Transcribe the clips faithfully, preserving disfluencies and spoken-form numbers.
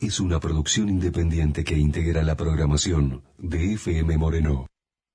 es una producción independiente que integra la programación de F M Moreno.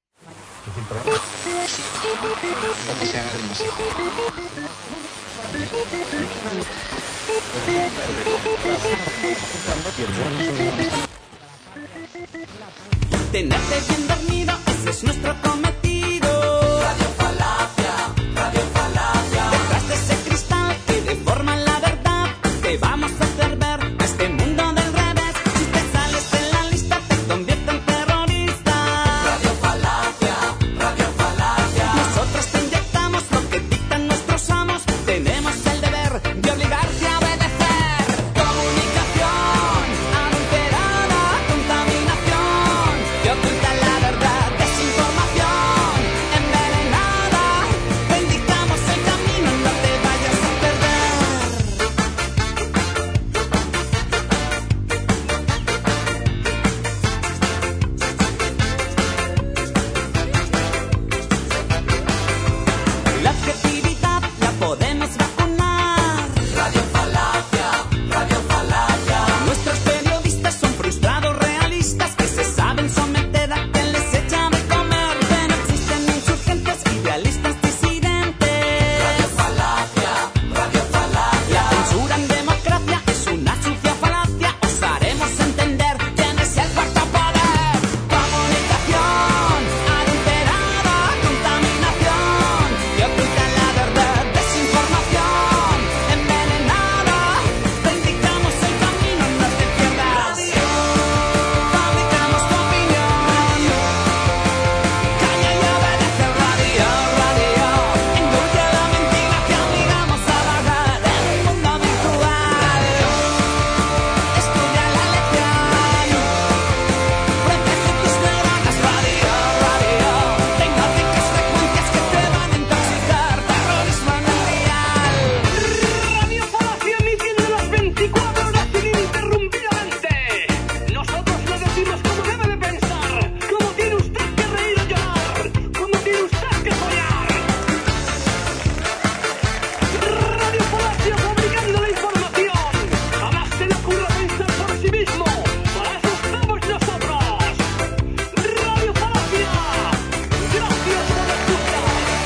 Tenerte bien dormido, ese es nuestro cometido. Radio Falacia, Radio Falacia. Detrás de ese cristal que deforma la verdad, te vamos a hacer ver a este mundo del revés. Si te sales en la lista, te convierte en terrorista. Radio Falacia, Radio Falacia. Nosotros te inyectamos lo que dictan nuestros amos. Tenemos el deber de obligarte a obedecer. Comunicación adulterada, contaminación que oculta la verdad, desinformación envenenada. Te indicamos el camino, no te vayas a perder. La objetividad la podemos vacunar. Radio Falacia, Radio Falacia. Nuestros periodistas son frustrados realistas que se saben someter a quien les echa de comer. Pero existen insurgentes, idealistas, disidentes. Radio Falacia, Radio Falacia. La censura en democracia es una sucia falacia. Os haremos entender quién es el cuarto poder. Comunicación adulterada, contaminación que oculta la verdad, desinformación envenenada. Te indicamos el camino, no te pierdas. Fabricamos tu opinión. Calla y obedece, radio, radio. Engulle la mentira que obligamos a vagar en un mundo virtual. Estudia la lección. Protege tus neuronas, radio, radio. Tecnológicas frecuencias que te van a intoxicar. Terrorismo en el dial. Radio Falacia emitiendo las veinticuatro horas ininterrumpidamente. Nosotros le decimos cómo debe de pensar, cómo tiene usted que reír o llorar, cómo tiene usted que soñar. Radio Falacia fabricando la información. Jamás se le ocurra pensar por sí mismo. Para eso estamos nosotros. Radio Falacia. Gracias por escuchar.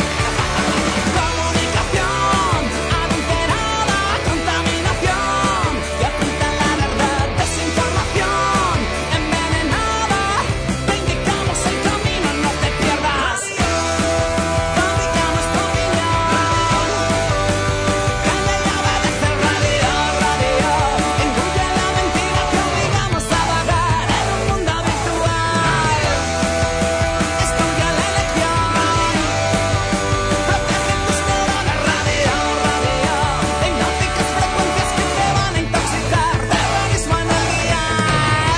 Comunicación adulterada, contaminación que oculta la verdad, desinformación envenenada. Te indicamos el camino, no te pierdas. Fabricamos tu opinión. Calla y obedece, radio, radio. Engulle la mentira que obligamos a vagar en un mundo virtual. Estudia la lección. Protege tus neuronas, radio, radio. Hipnóticas frecuencias que te van a intoxicar. Terrorismo en el dial.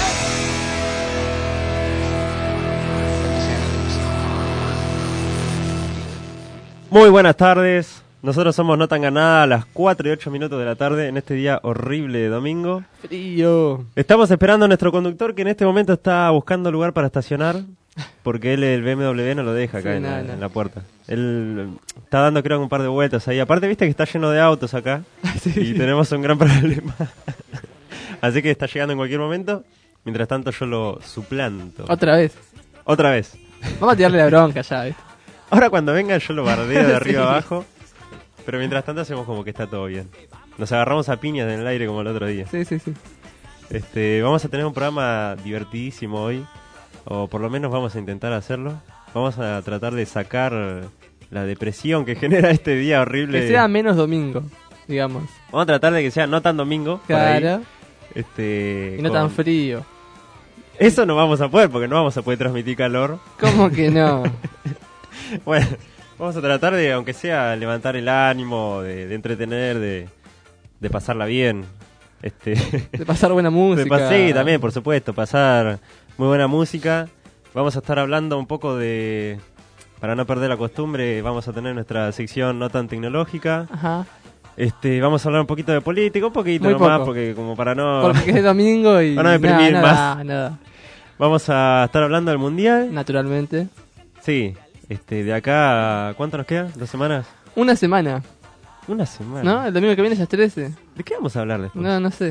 Muy buenas tardes, nosotros somos No Tan Ganada a las cuatro y ocho minutos de la tarde en este día horrible de domingo. Frío. Estamos esperando a nuestro conductor que en este momento está buscando lugar para estacionar porque él el B M W no lo deja acá Sí, en, no, la, no. en la puerta. Él eh, está dando creo que un par de vueltas ahí. Aparte viste que está lleno de autos acá y tenemos un gran problema. Así que está llegando en cualquier momento. Mientras tanto yo lo suplanto. Otra vez. Otra vez. Vamos a tirarle la bronca ya, ¿viste? Ahora cuando venga yo lo bardeo de arriba Sí. abajo. Pero mientras tanto hacemos como que está todo bien. Nos agarramos a piñas en el aire como el otro día. Sí, sí, sí. Este, vamos a tener un programa divertidísimo hoy. O por lo menos vamos a intentar hacerlo. Vamos a tratar de sacar la depresión que genera este día horrible. Que sea menos domingo, digamos. Vamos a tratar de que sea no tan domingo. por ahí. Claro. Este, Y no con- tan frío. Eso no vamos a poder porque no vamos a poder transmitir calor. ¿Cómo que no? Bueno, vamos a tratar de, aunque sea, levantar el ánimo, de, de entretener, de, de pasarla bien. Este, De pasar buena de música. pas- sí, también, por supuesto, pasar muy buena música. Vamos a estar hablando un poco de, para no perder la costumbre, vamos a tener nuestra sección no tan tecnológica. Ajá. Este, vamos a hablar un poquito de política, un poquito Muy nomás, poco. porque como para no... Porque es domingo y. Para no deprimir nada, más. Nada, nada. Vamos a estar hablando del Mundial. Naturalmente. Sí, este, de acá, ¿cuánto nos queda? ¿Dos semanas? Una semana, Una semana. ¿no? El domingo que viene ya es trece. ¿De qué vamos a hablar después? No, no sé.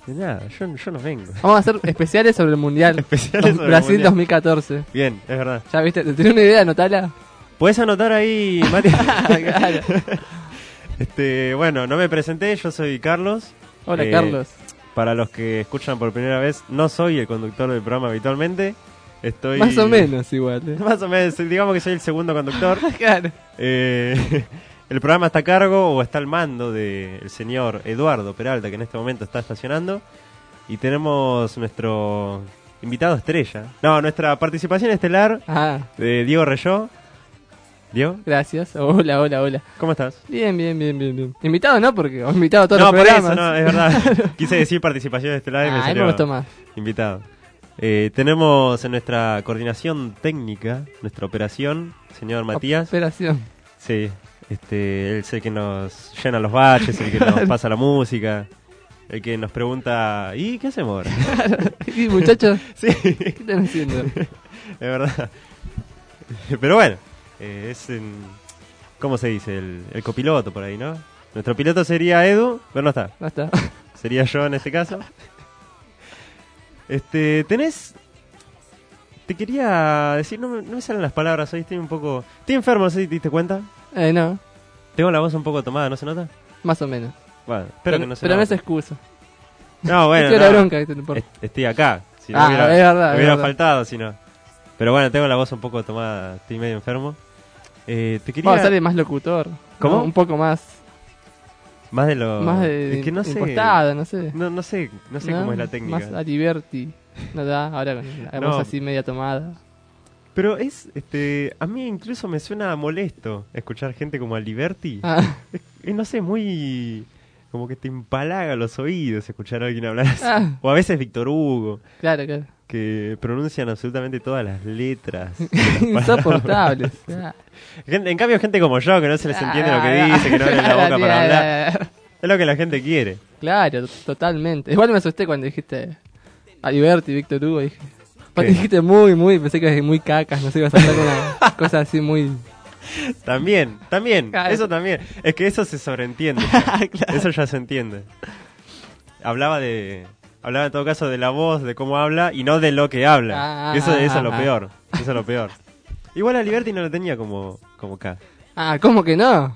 De nada, yo, yo no vengo. Vamos a hacer especiales sobre el Mundial. Especiales sobre el Brasil Mundial. dos mil catorce. Bien, es verdad. ¿Ya viste? ¿Te tenés una idea? Anotala. ¿Puedes anotar ahí, Mati? Claro. este, bueno, no me presenté, yo soy Carlos. Hola, Eh, Carlos. Para los que escuchan por primera vez, no soy el conductor del programa habitualmente. Estoy... Más o menos igual. ¿eh? Más o menos, digamos que soy el segundo conductor. Claro. Eh, el programa está a cargo o está al mando del señor Eduardo Peralta, que en este momento está estacionando. Y tenemos nuestro invitado estrella. No, nuestra participación estelar Ah, de Diego Reyó. Diego, gracias. Hola, hola, hola. ¿cómo estás? Bien, bien, bien, bien, bien. Invitado no, porque he invitado a todos No, los por programas. eso, no, es verdad. Quise decir participación estelar y me Ah, a mí salió me gustó más. invitado. Eh, tenemos en nuestra coordinación técnica, nuestra operación, señor Matías. Operación. Sí, este, él es el que nos llena los baches, el que nos pasa la música, el que nos pregunta, ¿y qué hacemos ahora? Y muchachos, Sí, ¿qué están haciendo? es verdad. Pero bueno, eh, es en, ¿cómo se dice? El, el copiloto por ahí, ¿no? Nuestro piloto sería Edu, pero no está. No está. Sería yo en este caso. Este, tenés... Te quería decir, no me, no me salen las palabras hoy, estoy un poco... Estoy enfermo, no sé si te diste cuenta. Eh, no, Tengo la voz un poco tomada, ¿no se nota? más o menos. Bueno, espero pero que no se pero no es note. excusa. No, bueno, Estoy a la no. bronca, ¿viste? No importa. Est- Estoy acá. Si no Ah, hubiera, es verdad, me es hubiera verdad. faltado, si no. Pero bueno, tengo la voz un poco tomada, estoy medio enfermo. Eh, te quería... Vamos a ser de más locutor. ¿no? ¿Cómo? Un poco más. Más de lo... Más de. Es que no sé... Impostado, no sé. No, no sé, no sé ¿No? cómo es la técnica. Más a Liberty. No da, ahora con la No. voz así media tomada. Pero es, este, a mí incluso me suena molesto escuchar gente como a Liberty. Ah, Es, no sé, muy... Como que te empalaga los oídos escuchar a alguien hablar así. Ah. O a veces Víctor Hugo, claro, claro. que pronuncian absolutamente todas las letras. de las palabras. Insoportables. Ah. Gente- en cambio, gente como yo, que no se les entiende lo que Ah, dice, que no abre la boca claro, para hablar. claro. Es lo que la gente quiere. Claro, totalmente. Igual me asusté cuando dijiste a Liberty, Víctor Hugo. Dije, cuando ¿Qué? dijiste muy, muy, pensé que ibas a decir muy cacas, no sé, ibas a hacer una cosa así muy. También, también, Claro. eso también. Es que eso se sobreentiende. ya. Eso ya se entiende. Hablaba de... Hablaba en todo caso de la voz, de cómo habla y no de lo que habla. Ah, eso, eso es lo ah, peor. Eso es lo peor. Igual a Liberty no lo tenía como, como K. Ah, ¿cómo que no?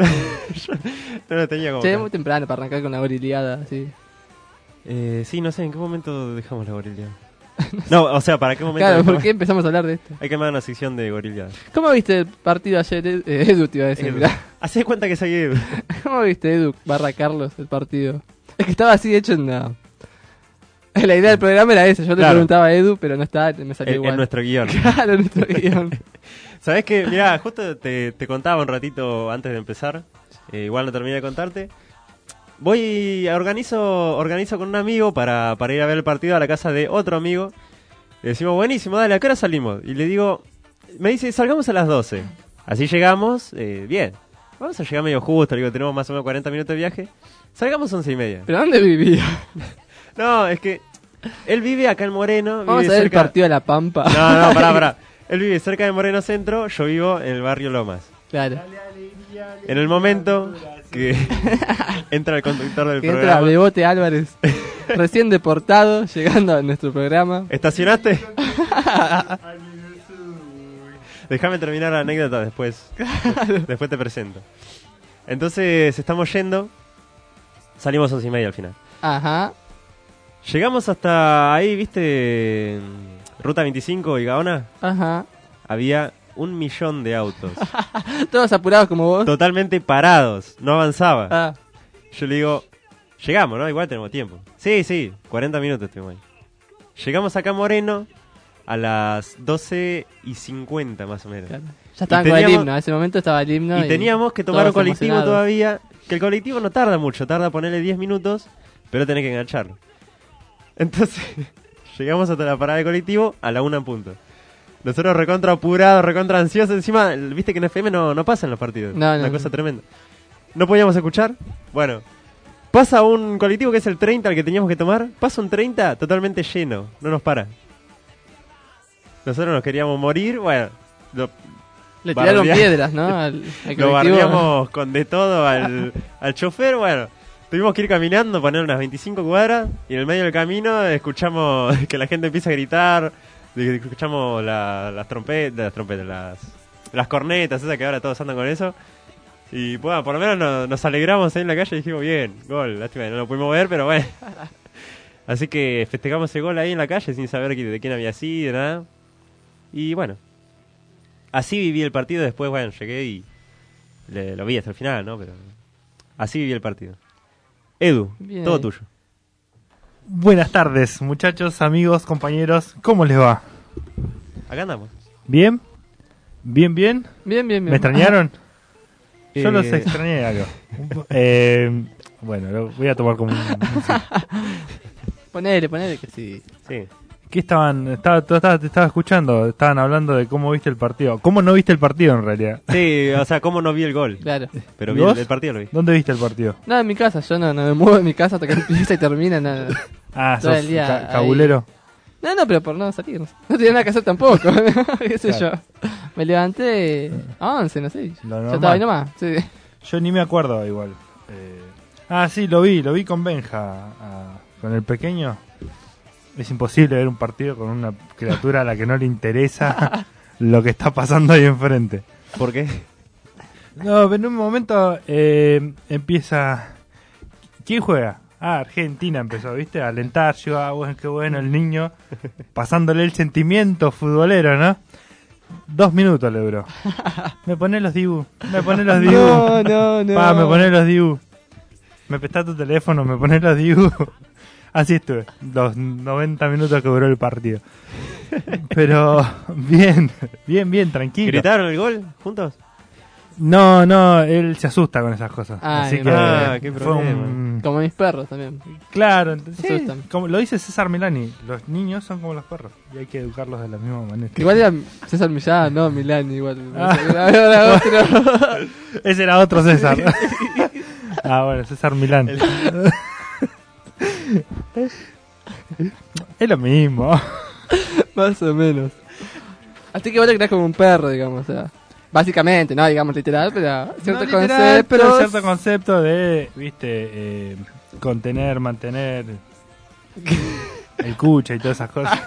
No lo tenía como Che, es K. muy temprano para arrancar con la goriliada, así. Eh, sí, no sé, ¿en qué momento dejamos la gorila? No, o sea, ¿para qué momento? Claro, dejamos- ¿por qué empezamos a hablar de esto? Hay que armar una sección de gorila. ¿Cómo viste el partido ayer? Eh, Edu te iba a decir, Edu. mirá. Hacé cuenta que soy Edu. ¿Cómo viste Edu barra Carlos el partido? Es que estaba así hecho en la... La idea del programa era esa, yo te Claro. preguntaba a Edu, pero no estaba, me salió En, igual. en nuestro guión. Claro, en nuestro guión. ¿Sabés qué? Mirá, justo te, te contaba un ratito antes de empezar. Eh, igual no terminé de contarte. Voy, a organizo, organizo con un amigo para, para ir a ver el partido a la casa de otro amigo. Le decimos, buenísimo, dale, ¿a qué hora salimos? Y le digo, me dice, salgamos a las doce. Así llegamos, eh, bien. Vamos a llegar medio justo, le digo, tenemos más o menos cuarenta minutos de viaje. Salgamos once y media. ¿Pero dónde vivía? No, es que él vive acá en Moreno. Vamos vive a ver el cerca... partido de La Pampa. No, no, pará, pará. Él vive cerca de Moreno Centro, yo vivo en el barrio Lomas. Claro. En el momento que entra el conductor del Que entra programa. Bebote Álvarez, recién deportado, llegando a nuestro programa. ¿Estacionaste? Déjame terminar la anécdota después. Después te presento. Entonces estamos yendo. Salimos once y media al final. Ajá. Llegamos hasta ahí, ¿viste? Ruta veinticinco y Gaona. Ajá. Había un millón de autos. Todos apurados como vos. Totalmente parados. No avanzaba. Ah, Yo le digo, llegamos, ¿no? Igual tenemos tiempo. Sí, sí, cuarenta minutos estuvimos ahí. Llegamos acá a Moreno a las doce y cincuenta más o menos. claro. Ya estaban Y con el teníamos- himno, en ese momento estaba el himno. Y teníamos que tomar todos un colectivo emocionados. todavía, que el colectivo no tarda mucho, tarda ponerle diez minutos, pero tenés que engancharlo. Entonces, llegamos hasta la parada de colectivo a la una en punto. Nosotros recontra apurados, recontra ansiosos, encima, viste que en F M no, no pasan los partidos. No, no, Una no. cosa tremenda. No podíamos escuchar. Bueno, pasa un colectivo que es el treinta, al que teníamos que tomar. Pasa un treinta totalmente lleno, no nos para. Nosotros nos queríamos morir, bueno, lo, Le tiraron bardea- piedras, ¿no? Al, al lo colectivo. bardeamos con de todo al, al chofer, bueno. tuvimos que ir caminando, poner unas veinticinco cuadras, y en el medio del camino escuchamos que la gente empieza a gritar, de- escuchamos la- las trompetas, las trompetas, las, las cornetas, esas que ahora todos andan con eso. Y bueno, por lo menos nos, nos alegramos ahí en la calle y dijimos, bien, gol, lástima que no lo pudimos ver, pero bueno. Así que festejamos el gol ahí en la calle sin saber de quién había sido, nada. Y bueno, así viví el partido. Después, bueno, llegué y le- lo vi hasta el final, ¿no? Pero así viví el partido. Edu, Bien todo ahí. tuyo. Buenas tardes, muchachos, amigos, compañeros. ¿Cómo les va? Acá andamos. ¿Bien? ¿Bien, bien? Bien, bien, bien. ¿Me extrañaron? Yo Eh, los extrañé algo. Un po- eh, bueno, lo voy a tomar como un... un sí. Ponele, ponele que sí. Sí. ¿Qué estaban? Estaba, tú estabas- te estaba escuchando, estaban hablando de cómo viste el partido. ¿Cómo no viste el partido en realidad? Sí, o sea, ¿cómo no vi el gol? Claro. Pero ¿Y vi el, vos? el partido lo vi. ¿Dónde viste el partido? No, en mi casa. Yo no, no me muevo de mi casa hasta que empieza y termina. Nada. Ah, Todo sos el día ca- ahí. cabulero. No, no, pero por no salir. No tenía nada que hacer tampoco. ¿Qué sé Claro. yo? Me levanté a once, no sé. Lo Yo normal. estaba ahí nomás. Sí. Yo ni me acuerdo igual. Eh, ah, sí, lo vi, lo vi con Benja, ah, con el pequeño. Es imposible ver un partido con una criatura a la que no le interesa lo que está pasando ahí enfrente. ¿Por qué? No, en un momento eh, empieza... ¿Quién juega? Ah, Argentina empezó, ¿viste? A alentar, yo, ah, bueno, qué bueno el niño, pasándole el sentimiento futbolero, ¿no? Dos minutos le duró. Me pone los dibu, me pone los dibu. No, no, no. Pa, me pone los dibu. Me prestás tu teléfono, me pone los dibu. Así estuve, los noventa minutos que duró el partido. Pero bien, bien, bien, tranquilo. ¿Gritaron el gol juntos? No, no, él se asusta con esas cosas. Ay, Así que ah, qué fue problema. un... Como mis perros también. Claro, entonces, Se sí, asustan. como lo dice César Milani, los niños son como los perros y hay que educarlos de la misma manera. Igual era César Millán, no Milán, igual. Ah. Era- era otro. Ese era otro César. Ah, bueno, César Milán. Es lo mismo. Más o menos. Así que vos te creás como un perro, digamos, o sea. Básicamente, no digamos literal, pero ciertos No literal, conceptos. pero cierto concepto de, viste, eh, contener, mantener el cucha y todas esas cosas.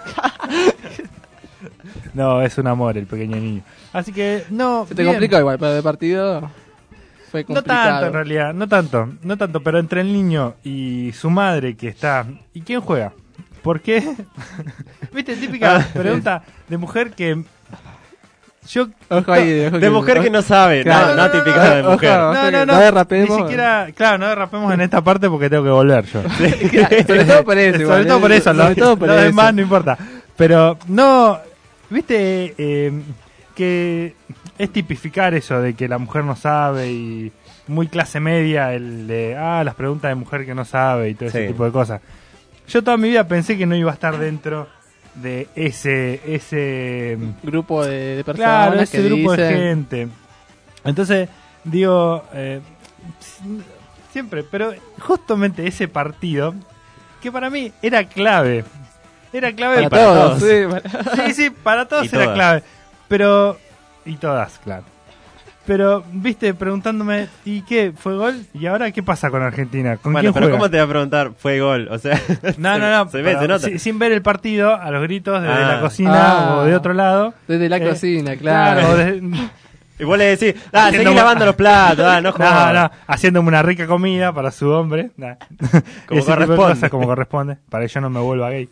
No, es un amor el pequeño niño. Así que, no. Se te bien. complicó igual, para el partido fue No complicado. tanto en realidad, no tanto, no tanto, pero entre el niño y su madre que está... ¿Y quién juega? ¿Por qué? ¿Viste? Típica Ah, pregunta de mujer que... Yo... Ojo ahí, ojo De mujer que no sabe, Claro. no, no típica de Ojo. mujer. Ojo No, que no, no, no derrapemos. ni siquiera... Claro, no derrapemos en esta parte porque tengo que volver yo. Sobre todo por eso. Sobre igual, todo eh. por eso, Sobre lo, todo por lo eso. demás no importa. Pero no, viste eh, que es tipificar eso de que la mujer no sabe y muy clase media el de, ah, las preguntas de mujer que no sabe y todo ese Sí. tipo de cosas. Yo toda mi vida pensé que no iba a estar dentro de ese, ese Grupo de, de personas claro, ese que grupo de dicen- gente. Entonces, digo, eh, siempre, pero justamente ese partido, que para mí era clave, era clave Para, para todos, todos. sí, para- Sí, sí, para todos Y era todas. clave, pero, y todas, claro. Pero, viste, preguntándome, ¿y qué? ¿Fue gol? ¿Y ahora qué pasa con Argentina? ¿Con Bueno, quién pero juega? ¿cómo te va a preguntar? Fue gol, o sea... No, no, no, Se ve, pero se nota. si- sin ver el partido, a los gritos desde Ah. la cocina Ah. o de otro lado. Desde la Eh, cocina, claro. o de- Y vos le decís, ah, seguí Haciendo- lavando los platos, ah, no No, jodas. no, haciéndome una rica comida para su hombre. Nah. Como Ese tipo de corresponde. cosas, como corresponde. Para que yo no me vuelva gay.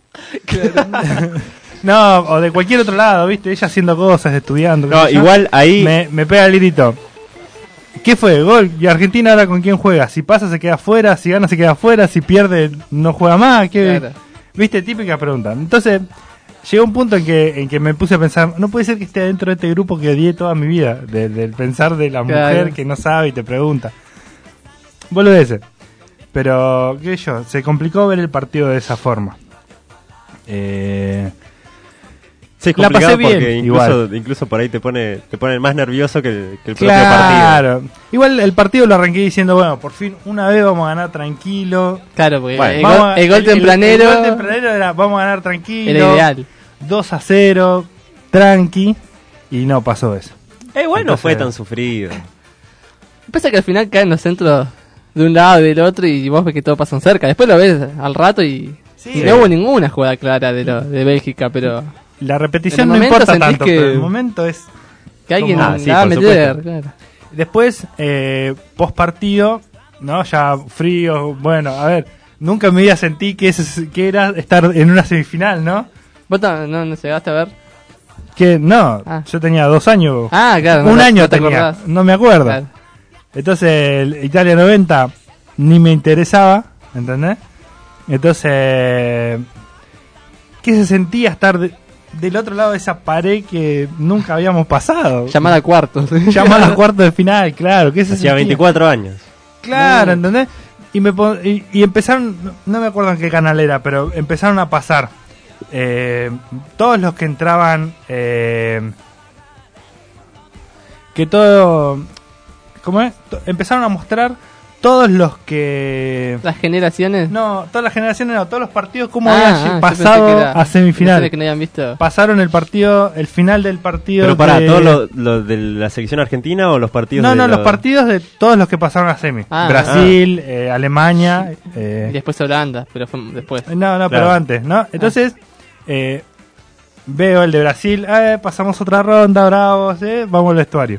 No, o de cualquier otro lado, ¿viste? Ella haciendo cosas, estudiando. No, qué sé yo. igual ahí... Me, me pega el grito. ¿Qué fue? Gol. ¿Y Argentina ahora con quién juega? Si pasa se queda fuera, si gana se queda fuera, si pierde no juega más. ¿Qué? Claro. ¿Viste? Típica pregunta. Entonces, llegó un punto en que, en que me puse a pensar, no puede ser que esté dentro de este grupo que odié toda mi vida, de- del pensar de la Claro. mujer que no sabe y te pregunta. Boludeces. Pero, qué sé yo, se complicó ver el partido de esa forma. Eh, Sí, es La complicado pasé bien, porque incluso, igual. incluso por ahí te pone, te pone más nervioso que el, que el propio partido. claro. Igual el partido lo arranqué diciendo, bueno, por fin una vez vamos a ganar tranquilo. Claro, porque Bueno, el, Vamos gol, a- el gol tempranero El, gol tempranero era, vamos a ganar tranquilo. era ideal. dos a cero, tranqui. Y no pasó eso. Eh, bueno, no Entonces- fue tan sufrido. Pasa que al final caen los centros de un lado y del otro y vos ves que todos pasan cerca. Después lo ves al rato y, Sí. y no hubo ninguna jugada clara de, lo, de Bélgica, pero La repetición En no el momento importa sentís tanto, que- pero el momento es... que alguien Como- Ah, sí, la va a por meter. supuesto. Claro. Después, eh, post partido, ¿no? Ya frío, bueno, a ver, nunca en mi vida sentí que, ese, que era estar en una semifinal, ¿no? ¿Vos ta- no, no llegaste a ver? Que no, Ah. yo tenía dos años, Ah, claro. no un te- año no te tenía, acordás. no me acuerdo. Claro. Entonces, el Italia noventa ni me interesaba, ¿entendés? Entonces, ¿qué se sentía estar de- del otro lado de esa pared que nunca habíamos pasado? Llamada a cuartos. Llamar a cuartos de final, claro. ¿Qué se Hacía sentía? veinticuatro años. Claro, No. ¿entendés? Y, me pon- y, y empezaron, no- no me acuerdo en qué canal era, pero empezaron a pasar eh, todos los que entraban, eh, que todo, ¿cómo es? To- Empezaron a mostrar todos los que, Las generaciones. no, todas las generaciones, no, todos los partidos, cómo Ah, habían ah, yo pensé pasado que era a semifinal. generaciones que no habían visto. Pasaron el partido, el final del partido. Pero para, de- ¿todos los lo de la selección argentina o los partidos No, de no, los partidos de todos los que pasaron a semi. Ah. Brasil, eh, Alemania. eh, Y después Holanda, pero fue después. No, no, Claro. pero antes, ¿no? Entonces, eh, veo el de Brasil, eh, pasamos otra ronda, bravos, eh, vamos al vestuario.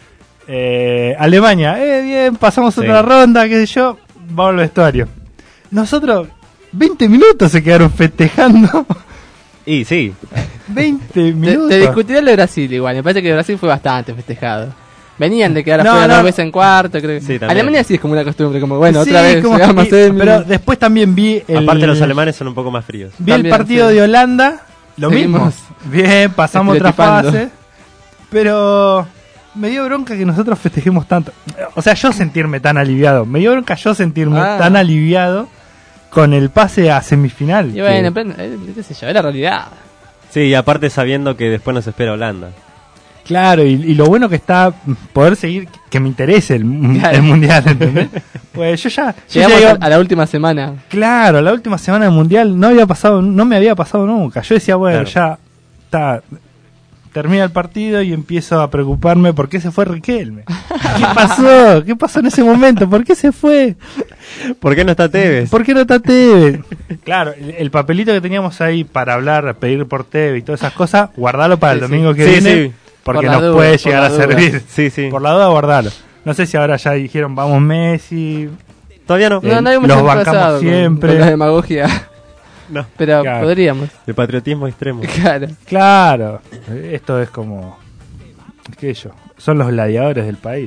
Eh, Alemania, eh, bien, pasamos Sí. otra ronda, qué sé yo, vamos al vestuario. Nosotros, veinte minutos se quedaron festejando. Y sí, veinte Te, minutos. te discutiré el de Brasil igual. Me parece que Brasil fue bastante festejado. Venían de quedar No, afuera no. dos veces en cuarto, creo. Sí, también. Alemania sí es como una costumbre, como bueno, Sí, otra vez como- llegamos a y- semi. pero después también vi el, aparte los alemanes son un poco más fríos. vi el También, partido sí. de Holanda, lo Seguimos mismo. Bien, pasamos otra estereotipando. fase. Pero me dio bronca que nosotros festejemos tanto. O sea, yo sentirme tan aliviado. Me dio bronca yo sentirme Ah. tan aliviado con el pase a semifinal. Y bueno, que- pero, eh, qué sé yo, es la realidad. Sí, y aparte sabiendo que después nos espera Holanda. claro, y, y lo bueno que está poder seguir, que me interese el, Claro. el mundial, ¿entendés? Pues yo ya, yo ya Llegamos iba- a, a la última semana. claro, la última semana del mundial no había pasado, no me había pasado nunca. Yo decía, bueno, Claro. ya está, termina el partido y empiezo a preocuparme por qué se fue Riquelme. ¿Qué pasó? ¿Qué pasó en ese momento? ¿Por qué se fue? ¿Por qué no está Tevez? ¿Por qué no está Tevez? Claro, el, el papelito que teníamos ahí para hablar, pedir por Tevez y todas esas cosas, guardalo para Sí, el sí. domingo que Sí, viene, sí. porque Por la nos duda, puede por llegar la a duda. servir. Sí, sí. Por la duda, guardalo. No sé si ahora ya dijeron, vamos Messi. Todavía no. No, no hay los mucho bancamos pasado con- siempre. Con la demagogia. No. Pero Claro. podríamos. El patriotismo extremo. Claro. Claro, esto es como, qué sé yo, son los gladiadores del país.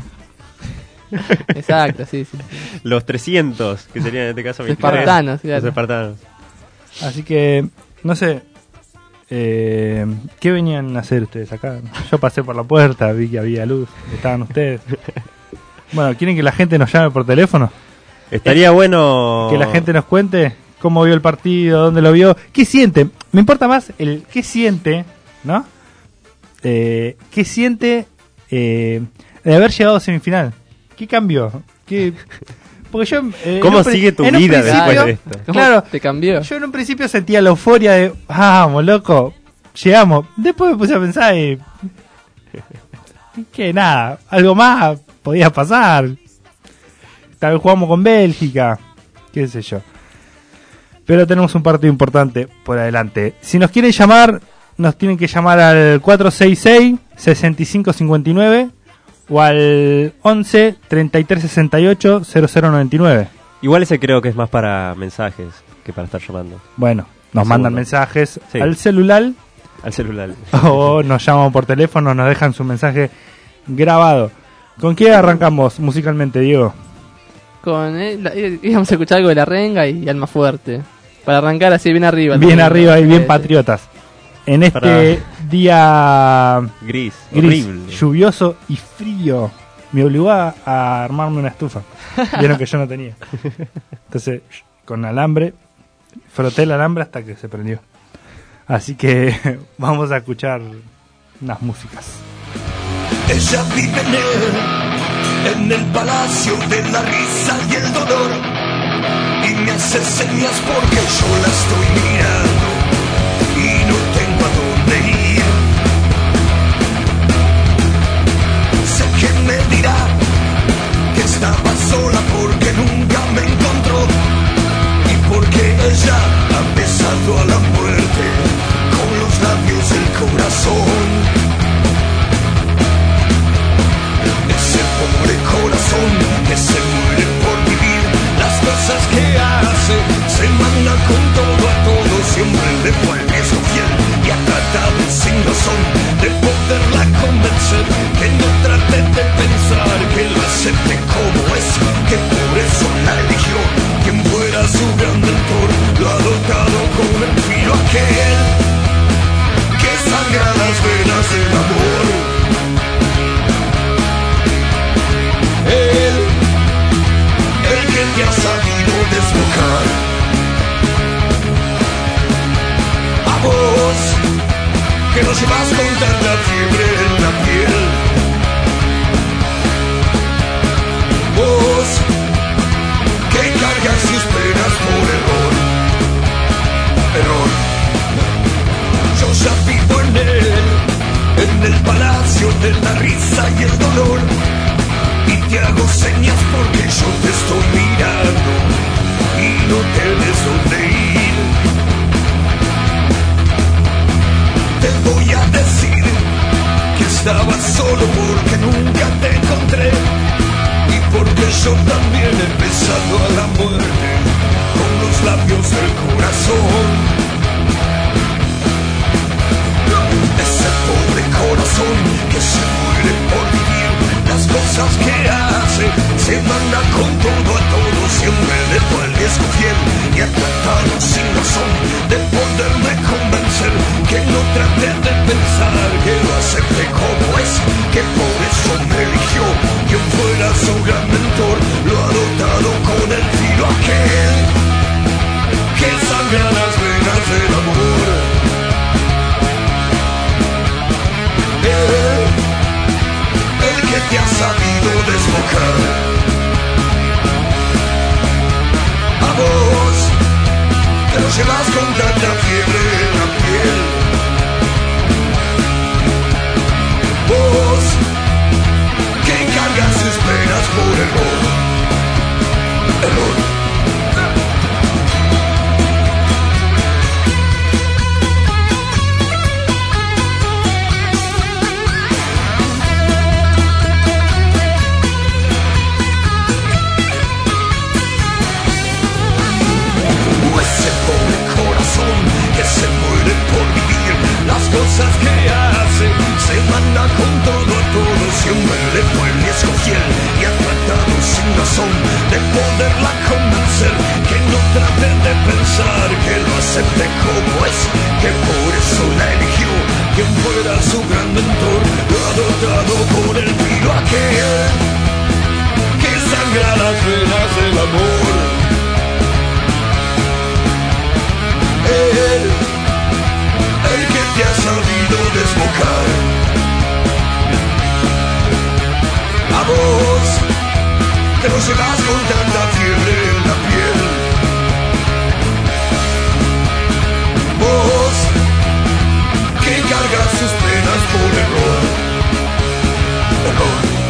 Exacto, sí, sí. Los trescientos, que serían en este caso veintitrés. Espartanos, claro. Los espartanos. Así que, no sé, eh, ¿qué venían a hacer ustedes acá? Yo pasé por la puerta, vi que había luz, estaban ustedes. Bueno, ¿quieren que la gente nos llame por teléfono? Estaría bueno... Que la gente nos cuente cómo vio el partido, dónde lo vio, qué siente. Me importa más el qué siente, ¿no? Eh, ¿Qué siente eh, de haber llegado a semifinal? ¿Qué cambió? ¿Qué... Porque yo, eh, ¿Cómo en un pri- sigue tu en un vida principio- después de esto? ¿Cómo Claro, te cambió? yo en un principio sentía la euforia de, vamos, loco, llegamos. Después me puse a pensar y... que nada, algo más podía pasar. Tal vez jugamos con Bélgica, qué sé yo. Pero tenemos un partido importante por adelante. Si nos quieren llamar, nos tienen que llamar al cuatro seis seis, seis cinco cinco nueve o al once, treinta y tres sesenta y ocho, cero cero noventa y nueve. Igual ese creo que es más para mensajes que para estar llamando. Bueno, nos Un mandan segundo. mensajes Sí. al celular Al celular. o nos llaman por teléfono, nos dejan su mensaje grabado. ¿Con qué arrancamos musicalmente, Diego? Con, eh, la- eh, íbamos a escuchar algo de la renga y Alma Fuerte. Para arrancar así bien arriba. Bien también. arriba y bien Eh, patriotas. En este Para- día Gris. gris, Horrible. lluvioso y frío, me obligó a, a armarme una estufa. Vieron que yo no tenía. Entonces, con alambre, froté el alambre hasta que se prendió. Así que vamos a escuchar unas músicas. Ella vive en él, en el palacio de la risa y el dolor, y me hace señas porque yo la estoy mirando y no tengo a dónde ir. Sé que me dirá que estaba sola porque fue el riesgo fiel y ha tratado sin razón de poderla convencer que no trate de pensar, que lo acepte como es, que por eso la eligió. Quien fuera su gran mentor lo ha dotado con el filo aquel que sangra las venas del amor. Él, el que te ha sabido desbocar. A vos, que no llevas con tanta fiebre en la piel. Vos, que cargas sus penas por error. Error. Yo ya vivo en él, en el palacio de la risa y el dolor. Y te hago señas porque yo te estoy mirando y no tienes dónde ir. Te voy a decir que estaba solo porque nunca te encontré y porque yo también he besado a la muerte con los labios del corazón. Ese pobre corazón que se muere por vivir las cosas que hace, se manda con todo a todo, siempre le fue el riesgo fiel y ha tratado sin razón de poderme convencer que no trate de pensar, que lo acepte como es, que por eso me eligió. Quien fuera su gran mentor lo ha dotado con el filo aquel que sangra las venas del amor. Él, el que te ha sabido desbocar. A vos, que lo llevas con tanta fiebre en la piel. Vos, que cargas sus penas por error. Error. Que se muere por vivir las cosas que hace, se manda con todo a todo, siempre le fue el riesgo fiel y ha tratado sin razón de poderla convencer, que no trate de pensar, que lo acepte como es, que por eso la eligió. Quien fuera su gran mentor lo ha dotado con el filo aquel que sangra las venas del amor. Él, el que te ha sabido desbocar. A vos, te lo llevas con tanta fiebre en la piel. Vos, que cargas sus penas por error. Error.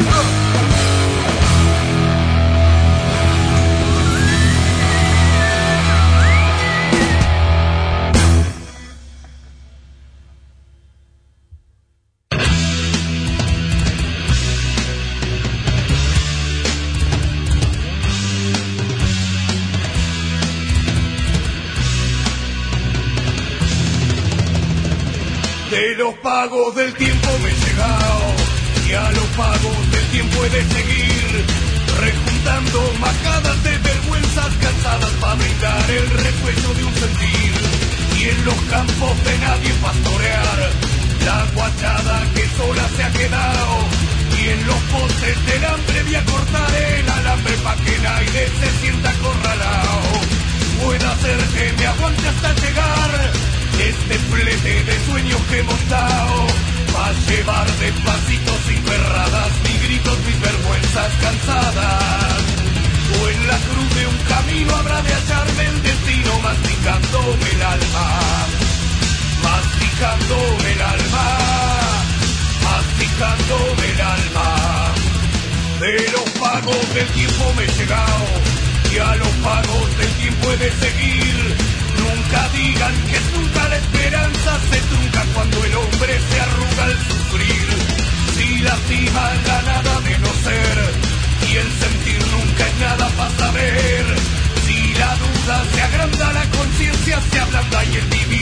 De los pagos del tiempo me he llegado y a los pagos del tiempo he de seguir rejuntando majadas de vergüenzas cansadas para brindar el resuello de un sentir y en los campos de nadie pastorear la guachada que sola se ha quedado y en los postes del hambre voy a cortar el alambre pa' que nadie se sienta acorralado. Pueda ser que me aguante hasta llegar este flete de sueños que hemos dado, va a llevar despacito sin perradas, mis gritos, mis vergüenzas cansadas. O en la cruz de un camino habrá de hallarme el destino masticándome el alma, masticándome el alma, masticándome el alma. De los pagos del tiempo me he llegado y a los pagos del tiempo he de seguir. Nunca digan que nunca la esperanza se trunca cuando el hombre se arruga al sufrir. Si lastima la nada menos ser y el sentir nunca es nada para saber. Si la duda se agranda, la conciencia se ablanda y el vivir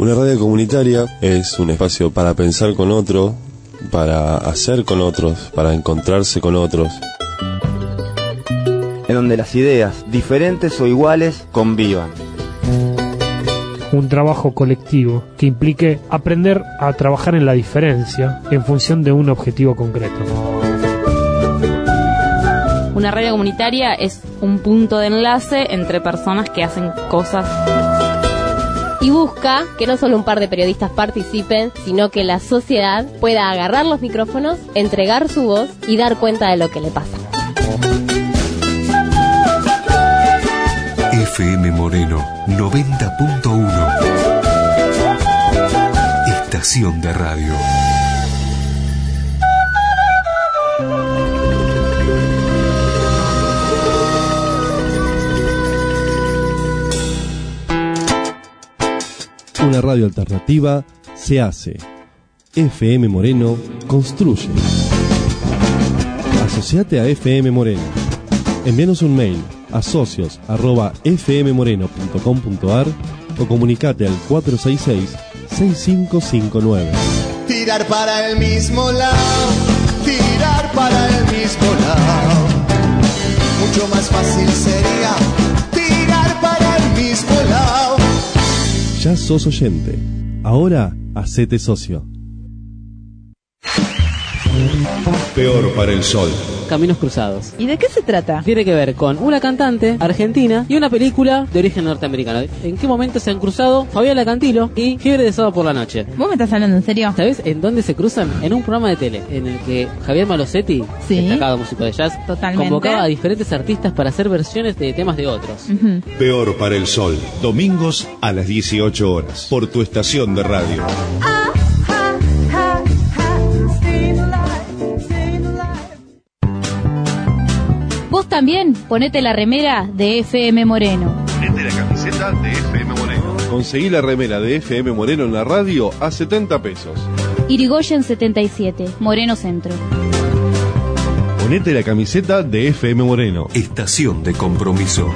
Una radio comunitaria es un espacio para pensar con otro, para hacer con otros, para encontrarse con otros. En donde las ideas, diferentes o iguales, convivan. Un trabajo colectivo que implique aprender a trabajar en la diferencia en función de un objetivo concreto. Una radio comunitaria es un punto de enlace entre personas que hacen cosas. Y busca que no solo un par de periodistas participen, sino que la sociedad pueda agarrar los micrófonos, entregar su voz y dar cuenta de lo que le pasa. F M Moreno noventa punto uno. Estación de radio. Una radio alternativa se hace. F M Moreno construye. Asociate a F M Moreno. Envíanos un mail a socios arroba f m moreno punto com punto a r o comunicate al cuatro seis seis, seis cinco cinco nueve. Tirar para el mismo lado, tirar para el mismo lado. Mucho más fácil sería tirar para el mismo lado. Ya sos oyente. Ahora hacete socio. Peor para el sol. Caminos Cruzados. ¿Y de qué se trata? Tiene que ver con una cantante argentina y una película de origen norteamericano. ¿En qué momento se han cruzado Fabiola Cantilo y Fiebre de Sábado por la Noche? ¿Vos me estás hablando en serio? ¿Sabés en dónde se cruzan? En un programa de tele en el que Javier Malosetti, ¿sí?, destacado músico de jazz, totalmente, convocaba a diferentes artistas para hacer versiones de temas de otros. Uh-huh. Peor para el sol. Domingos a las dieciocho horas. Por tu estación de radio. Vos también ponete la remera de F M Moreno. Ponete la camiseta de F M Moreno. Conseguí la remera de F M Moreno en la radio a setenta pesos. Irigoyen setenta y siete, Moreno Centro. Ponete la camiseta de F M Moreno. Estación de compromiso.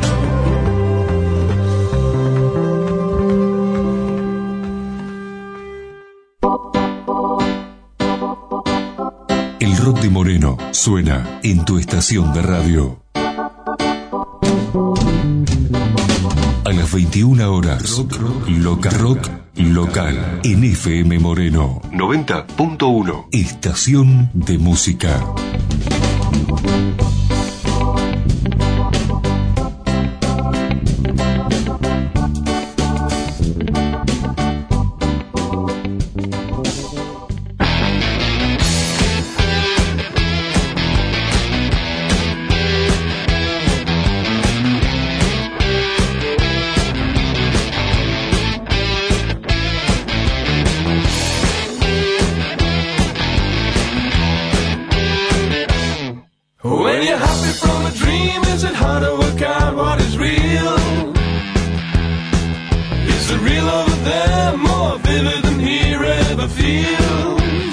El rock de Moreno suena en tu estación de radio. A las veintiuna horas, rock, rock, local, rock local en F M Moreno noventa punto uno. Estación de música. When you're happy from a dream, is it hard to work out what is real? Is the real over there more vivid than here ever feels?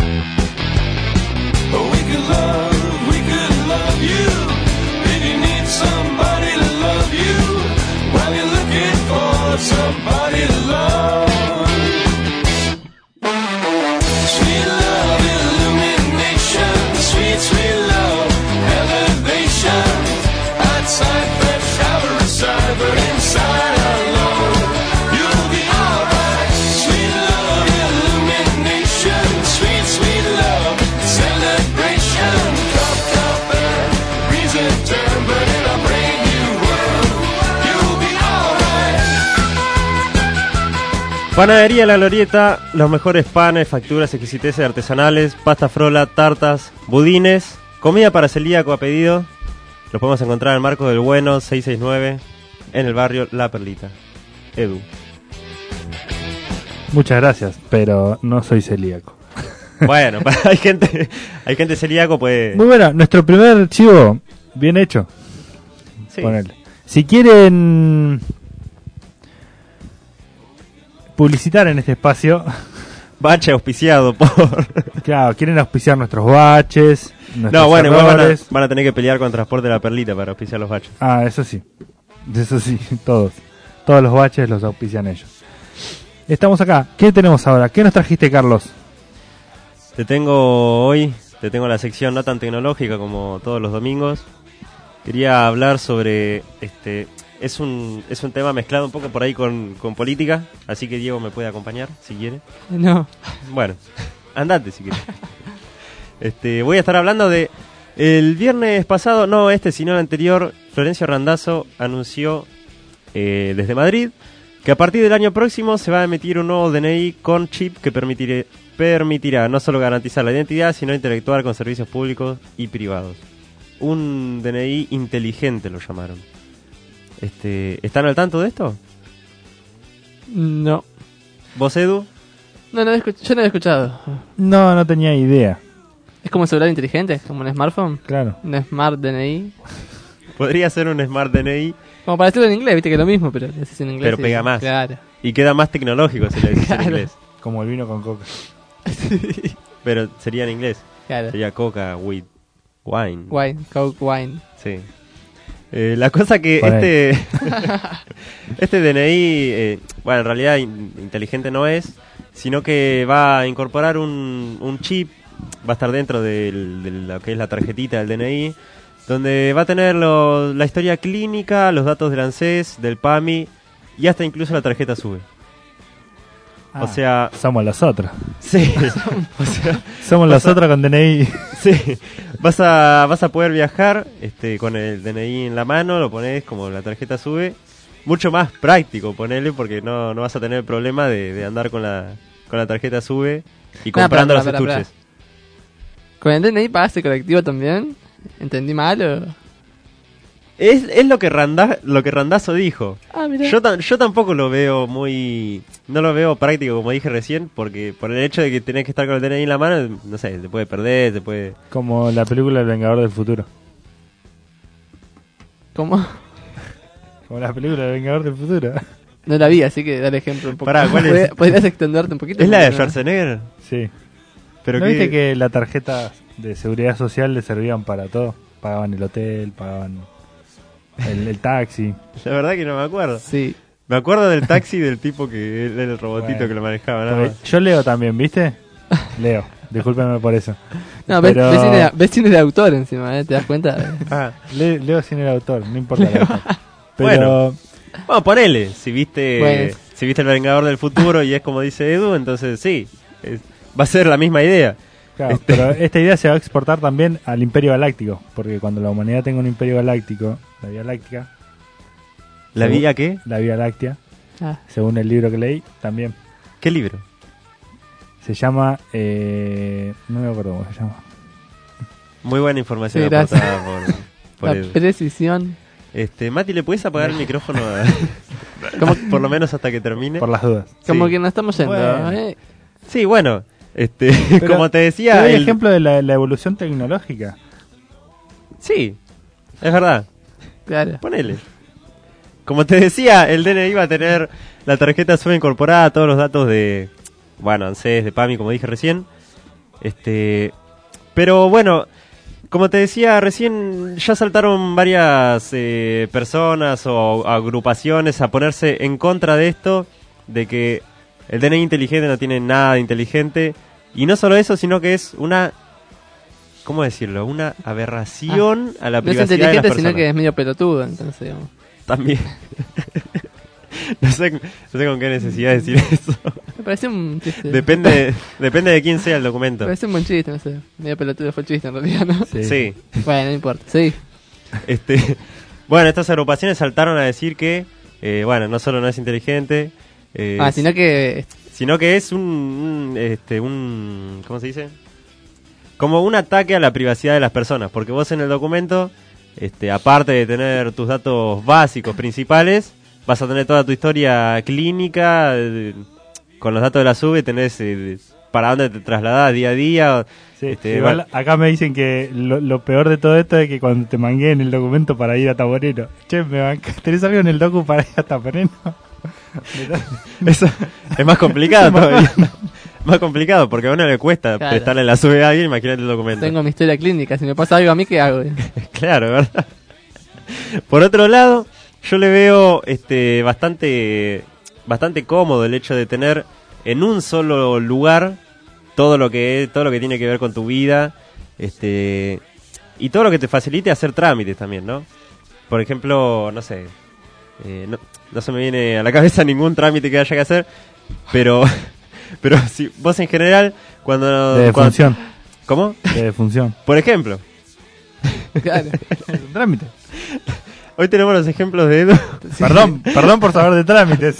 Oh, we could love, we could love you. If you need somebody to love you, while you're looking for somebody to love. Sweet love, illumination, sweet, sweet love. Outside that shower inside, but inside alone, you'll be alright. Sweet love, illumination, sweet, sweet love, celebration. Cup, cup, and reason turn, but in a brand new world, you'll be alright. Panadería La Glorieta, los mejores panes, facturas, exquisiteces artesanales, pasta frola, tartas, budines, comida para celíaco a pedido. Los podemos encontrar en Marcos del Bueno, seiscientos sesenta y nueve, en el barrio La Perlita. Edu. Muchas gracias, pero no soy celíaco. Bueno, hay gente hay gente celíaco, pues... Muy bueno, nuestro primer chivo, bien hecho. Sí. Ponele. Si quieren publicitar en este espacio... Bache auspiciado por... Claro, quieren auspiciar nuestros baches. No, bueno, igual van a, van a tener que pelear con Transporte de La Perlita para auspiciar los baches. Ah, eso sí. Eso sí, todos. Todos los baches los auspician ellos. Estamos acá. ¿Qué tenemos ahora? ¿Qué nos trajiste, Carlos? Te tengo hoy, te tengo la sección no tan tecnológica como todos los domingos. Quería hablar sobre, este, es un es un tema mezclado un poco por ahí con, con política, así que Diego me puede acompañar si quiere. No. Bueno, andate si quieres. Este, voy a estar hablando de el viernes pasado, no este sino el anterior, Florencio Randazzo anunció eh, desde Madrid que a partir del año próximo se va a emitir un nuevo D N I con chip que permitirá, permitirá no solo garantizar la identidad, sino interactuar con servicios públicos y privados. Un D N I inteligente lo llamaron. Este, ¿están al tanto de esto? No. ¿Vos, Edu? No, no, escuch- yo no lo he escuchado. No, no tenía idea. ¿Es como un celular inteligente? ¿Como un smartphone? Claro. ¿Un smart D N I? Podría ser un Smart D N I. Como para decirlo en inglés, viste que es lo mismo, pero lo decís en inglés. Pero y- pega más. Claro. Y queda más tecnológico si lo decís Claro. en inglés. Como el vino con coca. Pero sería en inglés. Claro. Sería coca with wine. Wine, Coke Wine. Sí. Eh, la cosa que Por este este D N I, eh, bueno, en realidad in- inteligente no es, sino que va a incorporar un, un chip, va a estar dentro del- de lo que es la tarjetita del D N I, donde va a tener lo- la historia clínica, los datos del ANSES, del PAMI y hasta incluso la tarjeta SUBE. Ah, o sea, somos los otros. sí, o sea, Somos los otros con D N I. sí, vas a vas a poder viajar este con el D N I en la mano, lo pones como la tarjeta SUBE, mucho más práctico ponerle porque no, no vas a tener el problema de, de andar con la con la tarjeta SUBE y Ah, comprando pará, los pará, pará. estuches. ¿Con el D N I pagaste colectivo también? ¿Entendí mal o...? Es, es lo que Randa, lo que Randazzo dijo. Ah, mirá. Yo tam- yo tampoco lo veo muy no lo veo práctico como dije recién, porque por el hecho de que tenés que estar con el D N I en la mano, no sé, te puede perder, te puede Como la película El Vengador del Futuro. ¿Cómo? Como la película El Vengador del Futuro. No la vi, así que dale ejemplo un poco. Pará, ¿cuál es? ¿Podrías- ¿Podrías extenderte un poquito? ¿Es la de Porque no- Schwarzenegger? Sí. Pero ¿No qué- viste que las tarjetas de seguridad social le servían para todo? Pagaban el hotel, pagaban el, el taxi. La verdad que no me acuerdo. Sí. Me acuerdo del taxi del tipo que era el robotito Bueno. que lo manejaba, nada Porque más. yo leo también, ¿viste? Leo. Discúlpenme por eso. No, ves, Pero- ves cine, de- ves cine de autor encima, ¿eh? ¿Te das cuenta? Ah, le- leo sin el autor, no importa el autor. Pero Bueno. Bueno, ponele. Si viste Bueno. si viste El Vengador del Futuro y es como dice Edu, entonces sí. es- va a ser la misma idea. Claro, Este- pero esta idea se va a exportar también al Imperio Galáctico, porque cuando la humanidad tenga un Imperio Galáctico, la Vía Láctea, ¿La según- Vía qué? La Vía Láctea, Ah. según el libro que leí, también ¿Qué libro? se llama, eh, no me acuerdo cómo se llama. Muy buena información Sí, gracias. aportada por, por La Edu. precisión. Este, Mati, ¿le puedes apagar el micrófono? a- Como- por lo menos hasta que termine. Por las dudas. Como Sí. que nos estamos yendo, Bueno. ¿eh? Sí, bueno. Este, Pero como te Te decía, doy el- ejemplo de la, la evolución tecnológica. sí, es verdad. Claro. Ponele. Como te decía, el D N I va a tener la tarjeta SUBE incorporada, todos los datos de, bueno, ANSES, de PAMI, como dije recién. Este, pero bueno, como te decía recién, ya saltaron varias eh, personas o agrupaciones a ponerse en contra de esto, de que el D N I inteligente no tiene nada de inteligente. Y no solo eso, sino que es una, ¿cómo decirlo? Una aberración a la No es privacidad de las inteligente, personas. sino que es medio pelotudo, entonces, digamos. También. no, sé, no sé con qué necesidad decir eso. Me parece un chiste. Depende depende de quién sea el documento. Me parece un buen chiste, no sé. Medio pelotudo fue el chiste en realidad, ¿no? Sí. Sí. Bueno, no importa. Sí. Este, bueno, estas agrupaciones saltaron a decir que, eh, bueno, no solo no es inteligente, eh, Ah, sino que... sino que es un, un, este, un, ¿cómo se dice? Como un ataque a la privacidad de las personas, porque vos en el documento, este, aparte de tener tus datos básicos principales, vas a tener toda tu historia clínica, eh, con los datos de la SUBE tenés eh, para dónde te trasladás día a día. Sí, este, igual va- acá me dicen que lo, lo peor de todo esto es que cuando te mangué en el documento para ir a Taboreno, che, me banca, ¿tenés algo en el docu para ir a Taboreno? Eso es más complicado todavía. Más complicado, porque a uno le cuesta Claro. prestarle la SUBE a alguien, imagínate el documento. Tengo mi historia clínica. Si me pasa algo a mí, ¿qué hago? Claro, ¿verdad? Por otro lado, yo le veo este bastante bastante cómodo el hecho de tener en un solo lugar todo lo que todo lo que tiene que ver con tu vida, este y todo lo que te facilite hacer trámites también, ¿no? Por ejemplo, no sé, eh, no, no se me viene a la cabeza ningún trámite que haya que hacer, pero pero si vos en general cuando De cuando- función. ¿Cómo? De función. Por ejemplo, Claro. Es un trámite. hoy tenemos los ejemplos de Edu. Perdón, perdón por saber de trámites.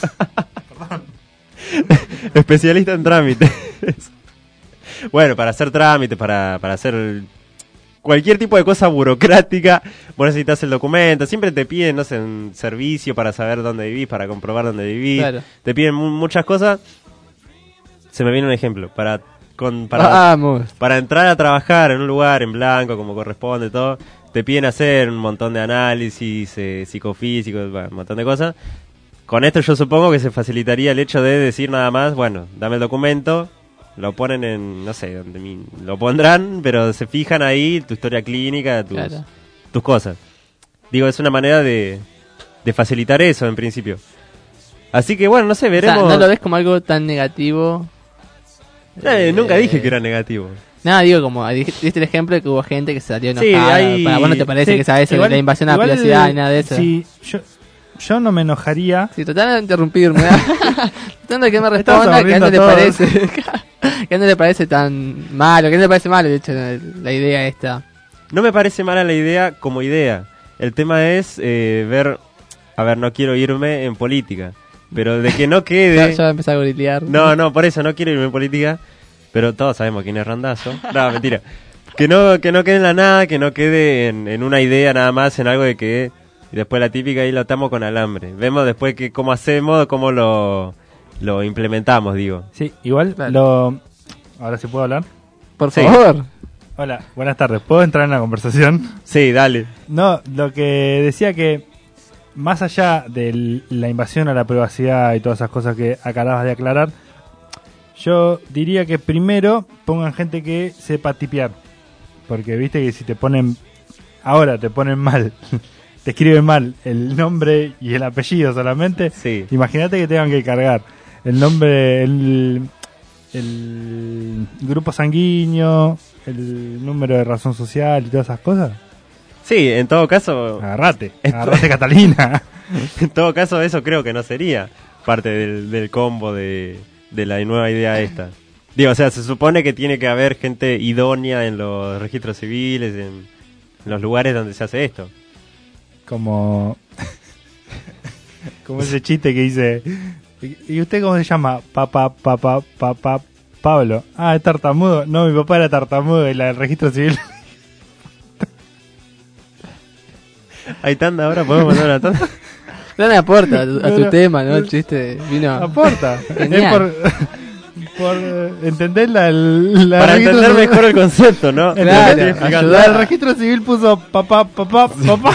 Especialista en trámites. Bueno, para hacer trámites, para, para hacer cualquier tipo de cosa burocrática, vos necesitas el documento. Siempre te piden, no sé, un servicio para saber dónde vivís, para comprobar dónde vivís. Claro. Te piden mu- muchas cosas. Se me viene un ejemplo. Para, con, para, Vamos. para entrar a trabajar en un lugar en blanco, como corresponde, todo, te piden hacer un montón de análisis eh, psicofísicos, bueno, un montón de cosas. Con esto yo supongo que se facilitaría el hecho de decir nada más, bueno, dame el documento, lo ponen en, no sé, donde mi- lo pondrán, pero se fijan ahí tu historia clínica, tus, Claro. tus cosas. Digo, es una manera de, de facilitar eso en principio. Así que bueno, no sé, O sea, veremos. no lo ves como algo tan negativo. Eh, nunca Eh, dije que era negativo. Nada, digo, como dij- diste el ejemplo de que hubo gente que salió Sí, enojada. hay- Para vos no te parece Sí, que sabes igual- la invasión a la igual, privacidad ni nada de eso. Sí, yo, yo no me enojaría. Sí, tratando de interrumpirme. Tratando de que me Estamos responda que a él no le aburriendo a parece. Que a él no le parece tan malo, que a él no le parece malo, de hecho, la, la idea esta. No me parece mala la idea como idea. El tema es eh, ver... A ver, no quiero irme en política, pero de que no Ya, quede... ya va a empezar a gritear. No, no, por eso no quiero irme en política, pero todos sabemos quién es Randazo. No, mentira. Que no, que no quede en la nada, que no quede en, en una idea nada más, en algo de que... Y después la típica ahí lo atamos con alambre. Vemos después que cómo hacemos, cómo lo, lo implementamos, digo. Sí, igual lo... Ahora sí puedo hablar. Por Sí. favor. Hola, buenas tardes. ¿Puedo entrar en la conversación? Sí, dale. No, lo que decía que más allá de l- la invasión a la privacidad y todas esas cosas que acabas de aclarar, yo diría que primero pongan gente que sepa tipear. Porque viste que si te ponen... Ahora te ponen mal, te escriben mal el nombre y el apellido solamente. Sí. Imagínate que tengan que cargar el nombre, el, el grupo sanguíneo, el número de razón social y todas esas cosas. Sí, en todo caso... Agarrate, Esto- agarrate Catalina. En todo caso, eso creo que no sería parte del, del combo de, de la nueva idea esta. Digo, o sea, se supone que tiene que haber gente idónea en los registros civiles, en, en los lugares donde se hace esto. Como como ese chiste que dice, ¿y usted cómo se llama? Papá, papá, papá, Pablo. Ah, es tartamudo. No, mi papá era tartamudo y la del registro civil. Hay tanda ahora, podemos mandar una tanda. Gran aporta a tu, a tu No, no. tema, ¿no? El chiste vino. Aporta. Genial. Es por, por eh, entender la, la Para registro entender civil. mejor el concepto, ¿no? Claro, Lo que estoy explicando. ayudar. El registro civil puso papá, papá, papá.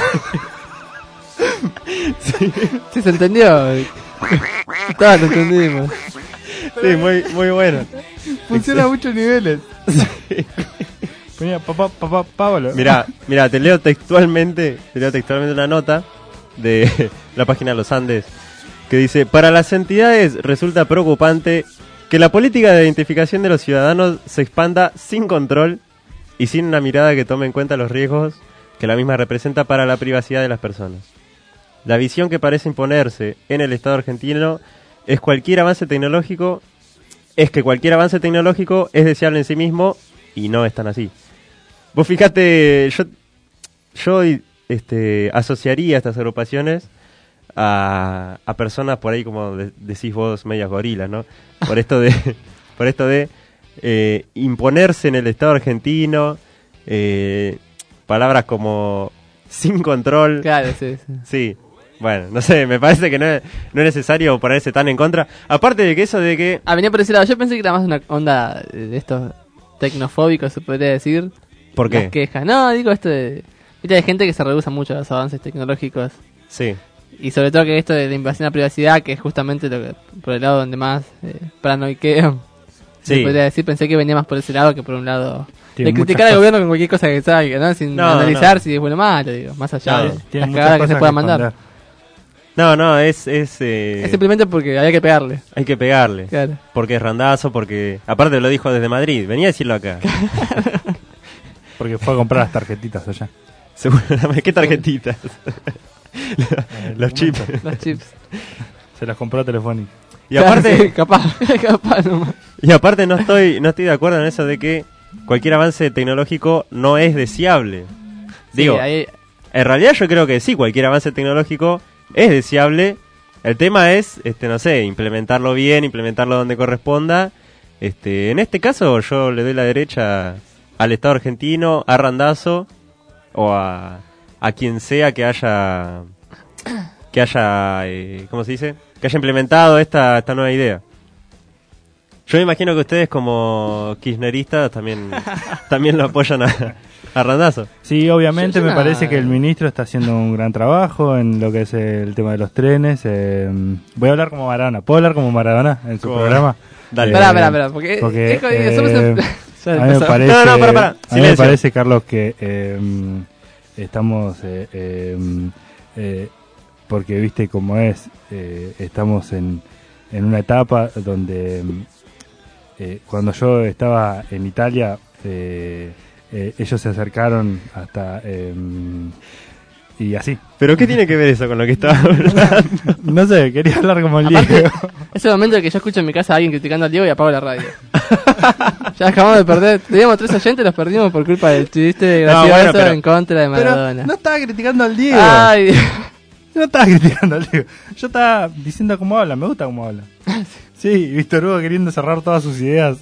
Sí, se entendió. Todos lo entendimos. Sí, muy, muy bueno. Funciona a muchos niveles. Ponía papá, papá, Pablo. Mirá, mirá, te leo textualmente, te leo textualmente una nota de la página de los Andes que dice: para las entidades resulta preocupante que la política de identificación de los ciudadanos se expanda sin control y sin una mirada que tome en cuenta los riesgos que la misma representa para la privacidad de las personas. La visión que parece imponerse en el Estado argentino es cualquier avance tecnológico, es que cualquier avance tecnológico es deseable en sí mismo y no es tan así. Vos fíjate, yo, yo este, asociaría estas agrupaciones a, a personas por ahí como de- decís vos, medias gorilas, ¿no? Por esto de, por esto de eh, imponerse en el Estado argentino, eh, palabras como sin control. Claro, sí, sí. Sí, bueno, no sé, me parece que no es, no es necesario ponerse tan en contra. Aparte de que eso de que... Ah, venía por ese lado. Yo pensé que era más una onda de estos tecnofóbicos, se podría decir. ¿Por qué? Las quejas. No, digo esto de... Viste, hay gente que se rehúsa mucho a los avances tecnológicos. Sí. Y sobre todo que esto de la invasión a la privacidad, que es justamente lo que, por el lado donde más eh, paranoiqueo. Sí. Se podría decir, pensé que venía más por ese lado que por un lado... Tiene de muchas criticar al cosas. gobierno con cualquier cosa que salga, ¿no? Sin No, analizar no. si es bueno o malo, digo. Más allá No, de Tiene las muchas cagadas que cosas se puedan mandar. esconder. No, no, es... Es, eh, es simplemente porque había que pegarle. Hay que pegarle. Claro. Porque es Randazo, porque... Aparte lo dijo desde Madrid, venía a decirlo acá. Porque fue a comprar las tarjetitas allá. Seguramente, ¿qué tarjetitas? Los chips. Los chips. Se las compró a Telefónica. Y aparte... Sí, capaz, capaz nomás. Y aparte no estoy, no estoy de acuerdo en eso de que cualquier avance tecnológico no es deseable. Digo, Sí, ahí... en realidad yo creo que sí, cualquier avance tecnológico es deseable. El tema es, este, no sé, implementarlo bien, implementarlo donde corresponda. Este, en este caso yo le doy la derecha al Estado argentino, a Randazo o a, a quien sea que haya, que haya, eh, ¿cómo se dice? Que haya implementado esta, esta nueva idea. Yo me imagino que ustedes como kirchneristas también, también lo apoyan a, a Randazo. Sí, obviamente Yo- yo me no- parece que el ministro está haciendo un gran trabajo en lo que es el tema de los trenes. Eh, voy a hablar como Maradona. ¿Puedo hablar como Maradona en su Como- programa? Dale. Pará, pará, pará, porque, porque, es que somos eh, em- ya a mí me empezó. parece, No, no, pará, pará. a mí me Silencio. parece, Carlos, que eh, estamos, eh, eh, eh, porque viste cómo es, eh, estamos en, en una etapa donde eh, cuando yo estaba en Italia, eh, eh, ellos se acercaron hasta... eh, y así. ¿Pero qué tiene que ver eso con lo que estaba hablando? No sé, quería hablar como el Aparte, Diego. es el momento en que yo escucho en mi casa a alguien criticando al Diego y apago la radio. Ya acabamos de perder. Teníamos tres oyentes, los perdimos por culpa del chiste No, gracioso bueno, pero- en contra de Maradona. Pero no estaba criticando al Diego. Ay, Yo no estaba criticando al Diego. Yo estaba diciendo cómo habla. Me gusta cómo habla. Sí, Víctor Hugo queriendo cerrar todas sus ideas.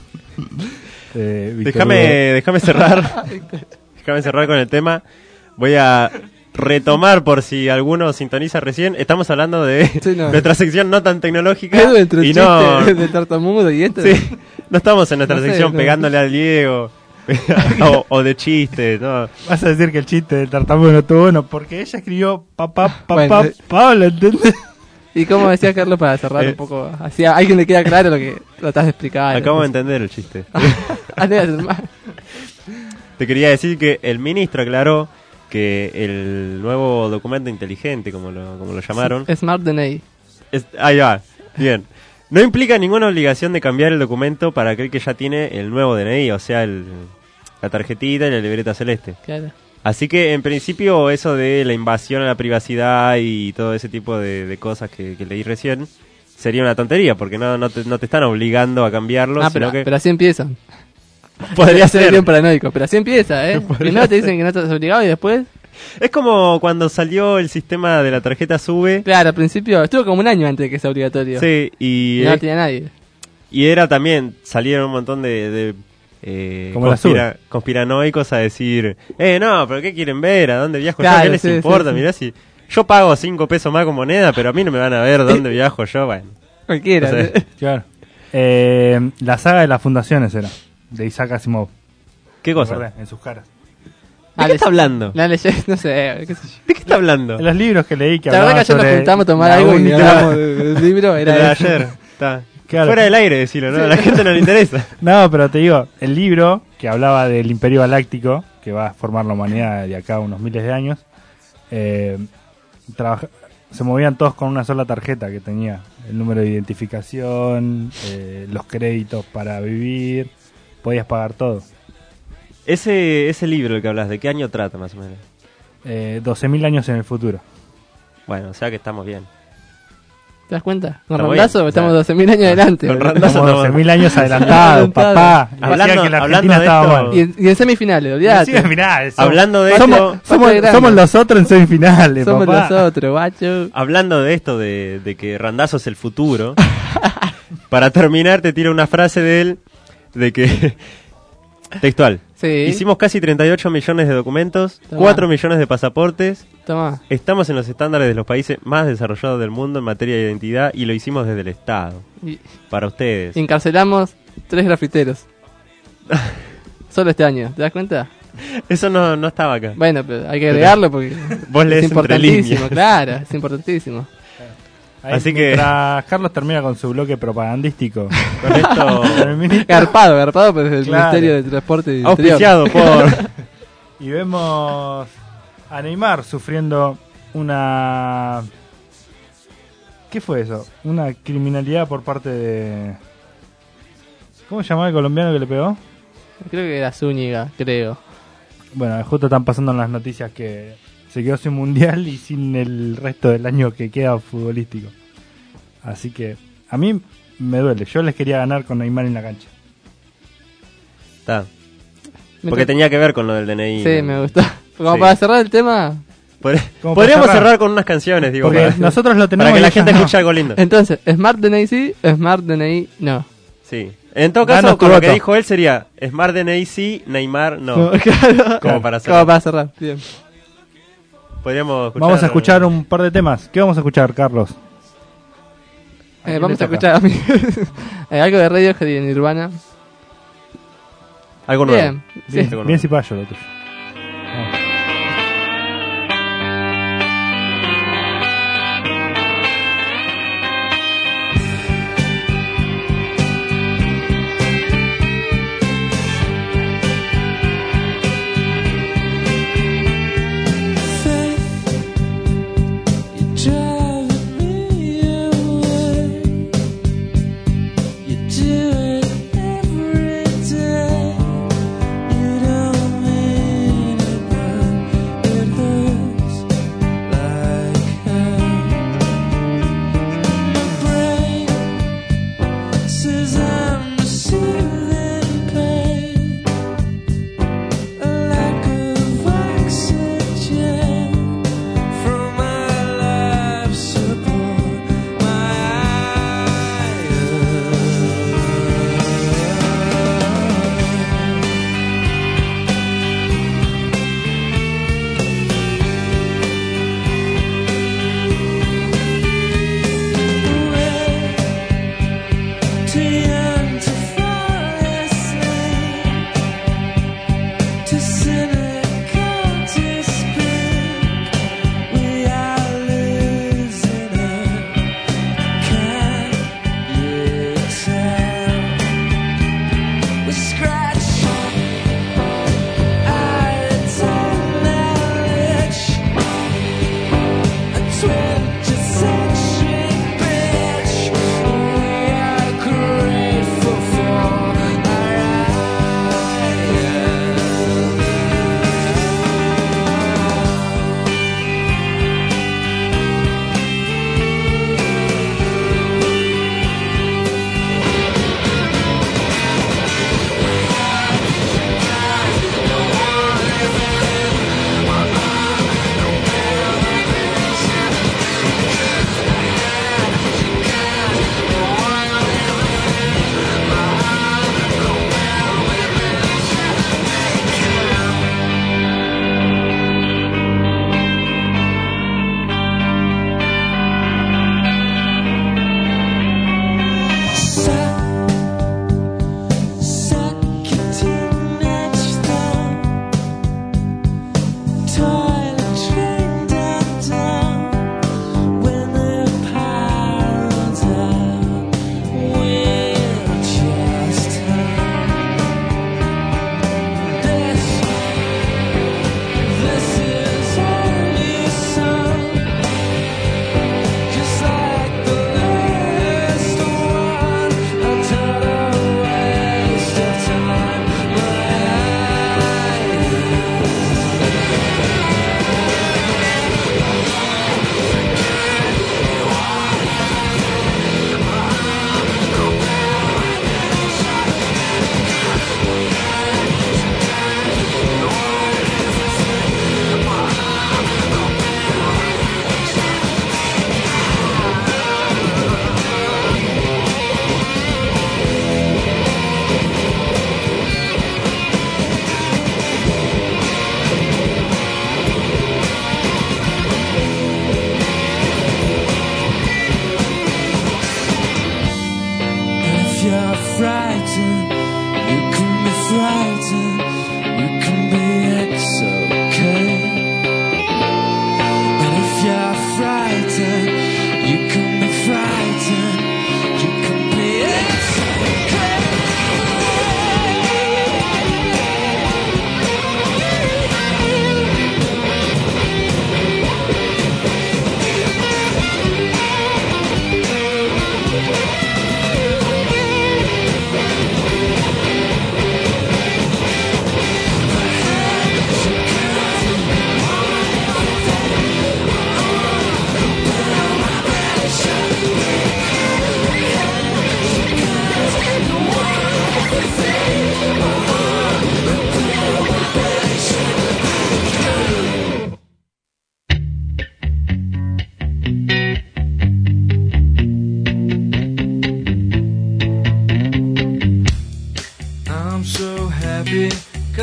eh, Víctor Déjame, Hugo. déjame cerrar. Déjame cerrar con el tema. Voy a retomar por si alguno sintoniza recién. Estamos hablando de Sí, no. nuestra sección no tan tecnológica. Edu entre el y no, chiste de tartamudo y esto. sí, no estamos en nuestra No sé, sección no. pegándole al Diego o, o de chiste. No. Vas a decir que el chiste del tartamudo no estuvo bueno porque ella escribió papá, papá, Bueno, eh. Pablo, ¿entendés? Y como decía Carlos, para cerrar Eh. un poco, así a alguien le queda claro lo que tratás de explicar. Acabo de entender el chiste. Ah, no, es más. Te quería decir que el ministro aclaró que el nuevo documento inteligente, como lo, como lo llamaron, Smart D N I. es- ahí va, bien, no implica ninguna obligación de cambiar el documento para aquel que ya tiene el nuevo D N I, o sea, el, la tarjetita y la libreta celeste. Claro. Así que en principio eso de la invasión a la privacidad y todo ese tipo de, de cosas que, que leí recién sería una tontería, porque no, no, te, no te están obligando a cambiarlo, Ah, sino pero, que pero así empiezan. podría ser ser. bien paranoico, pero así empieza, ¿eh? Primero te dicen que no estás obligado y después... Es como cuando salió el sistema de la tarjeta SUBE. Claro, al principio estuvo como un año antes de que sea obligatorio. Sí, y, Y no eh, tenía nadie. y era también, salieron un montón de, de eh, Como la conspira- conspiranoicos a decir, eh, no, pero ¿qué quieren ver? ¿A dónde viajo Claro, yo? ¿Qué les sí, importa? sí, sí. Mirá si yo pago cinco pesos más con moneda, pero a mí no me van a ver dónde viajo yo, bueno. Cualquiera. O sea, Claro. Eh, la saga de las fundaciones era, de Isaac Asimov. ¿Qué Me cosa? acordé, en sus caras. ¿De qué está hablando? La leyenda, no sé, qué sé yo. ¿De qué está hablando? En los libros que leí que La verdad hablaban que ayer nos sobre juntamos a tomar la algo y única- hablamos de- del libro, era De eso. ayer. Está. Claro. Fuera del aire, decirlo, ¿no? A la gente no le interesa. No, pero te digo, el libro que hablaba del Imperio Galáctico, que va a formar la humanidad de acá a unos miles de años, eh, trabaja- se movían todos con una sola tarjeta que tenía el número de identificación, eh, los créditos para vivir, podías pagar todo. Ese, ese libro del que hablas, ¿de qué año trata más o menos? Eh, doce mil años en el futuro. Bueno, o sea que estamos bien. ¿Te das cuenta? Con Estamos Randazo bien, estamos o sea, doce mil años adelante. con boludo. Randazo Estamos estamos- doce mil años adelantados, Adelantado. papá. Hablando- Decía que la hablando Argentina de estaba esto- mal. Y en, y en semifinales, olvídate. Sí, mirá, somos- Hablando de somos, esto, somos, Patria somos grande. los otros en semifinales, Somos papá. nosotros, guacho. hablando de esto, de, de que Randazo es el futuro, para terminar te tiro una frase de él, de que, textual, Sí. hicimos casi treinta y ocho millones de documentos, Tomá. cuatro millones de pasaportes, Toma. estamos en los estándares de los países más desarrollados del mundo en materia de identidad y lo hicimos desde el Estado, Y, para ustedes. y encarcelamos tres grafiteros. Solo este año, ¿te das cuenta? Eso no, no estaba acá. Bueno, pero hay que agregarlo porque Vos lees es entre importantísimo, líneas. claro, es importantísimo. Ahí, Así que- mientras Carlos termina con su bloque propagandístico. Con esto, el ministro- Garpado, garpado, pero es el Claro. Ministerio de Transporte y Interior. auspiciado por... Y vemos a Neymar sufriendo una ¿Qué fue eso? Una criminalidad por parte de... ¿Cómo se llamaba el colombiano que le pegó? Creo que era Zúñiga, creo. Bueno, justo están pasando en las noticias que se quedó sin mundial y sin el resto del año que queda futbolístico. Así que a mí me duele. Yo les quería ganar con Neymar en la cancha. Está. Porque tenía que ver con lo del D N I. Sí, ¿no? me gustó. Como Sí. para cerrar el tema... Pod- Como Podríamos para cerrar. cerrar con unas canciones, digo. Porque para, nosotros lo tenemos para que y la ellos gente no. escuche algo lindo. Entonces, Smart D N I sí, Smart D N I no. Sí. En todo caso, Danos tu con lo que voto. dijo él sería Smart D N I sí, Neymar no. No, claro. Como para cerrar. Como para cerrar, bien. Podríamos escuchar... Vamos a escuchar un par de temas. ¿Qué vamos a escuchar, Carlos? Eh, quién vamos le a toca? escuchar a mí. Eh, algo de Radiohead y de Nirvana. Algo nuevo. Bien, sí. Bien, bien cipayo lo tuyo.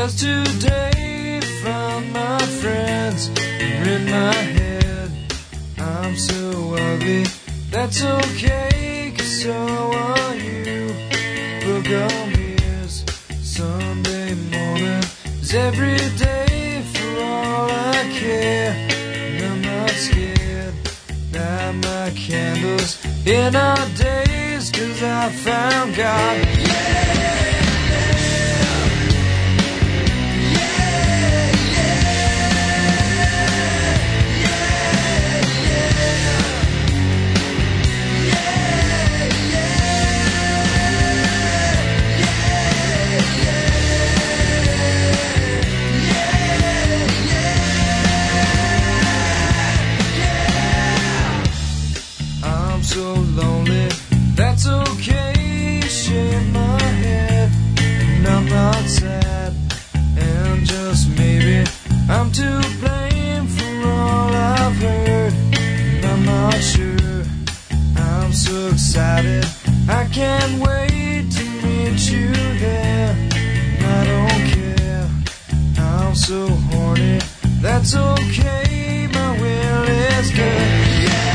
'cause today found my friends are in my head. I'm so ugly, that's okay, 'cause so are you. Book on me is Sunday morning is every day for all I care. And I'm not scared, light my candles in our days, 'cause I found God. Yeah! So lonely, that's okay, shake my head, and I'm not sad, and just maybe I'm to blame for all I've heard, and I'm not sure, I'm so excited, I can't wait to meet you there, and I don't care, I'm so horny, that's okay, my will is good.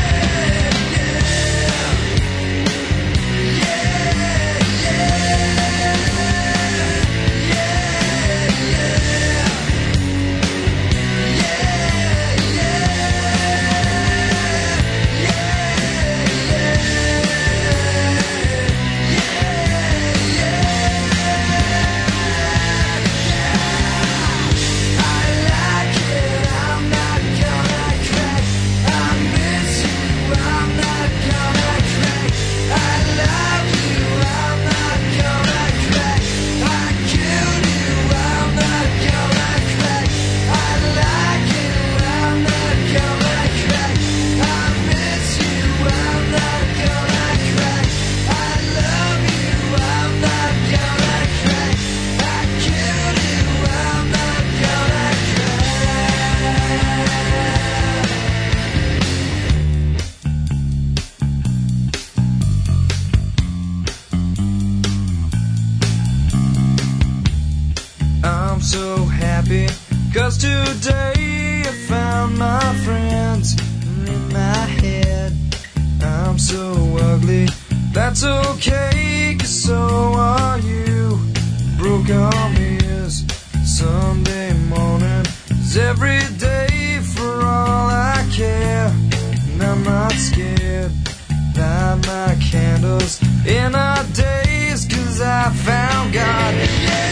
So happy, 'cause today I found my friends in my head. I'm so ugly, that's okay, 'cause so are you. Broke arm is Sunday morning is every day for all I care. And I'm not scared, light my candles in our days, 'cause I found God. Yeah!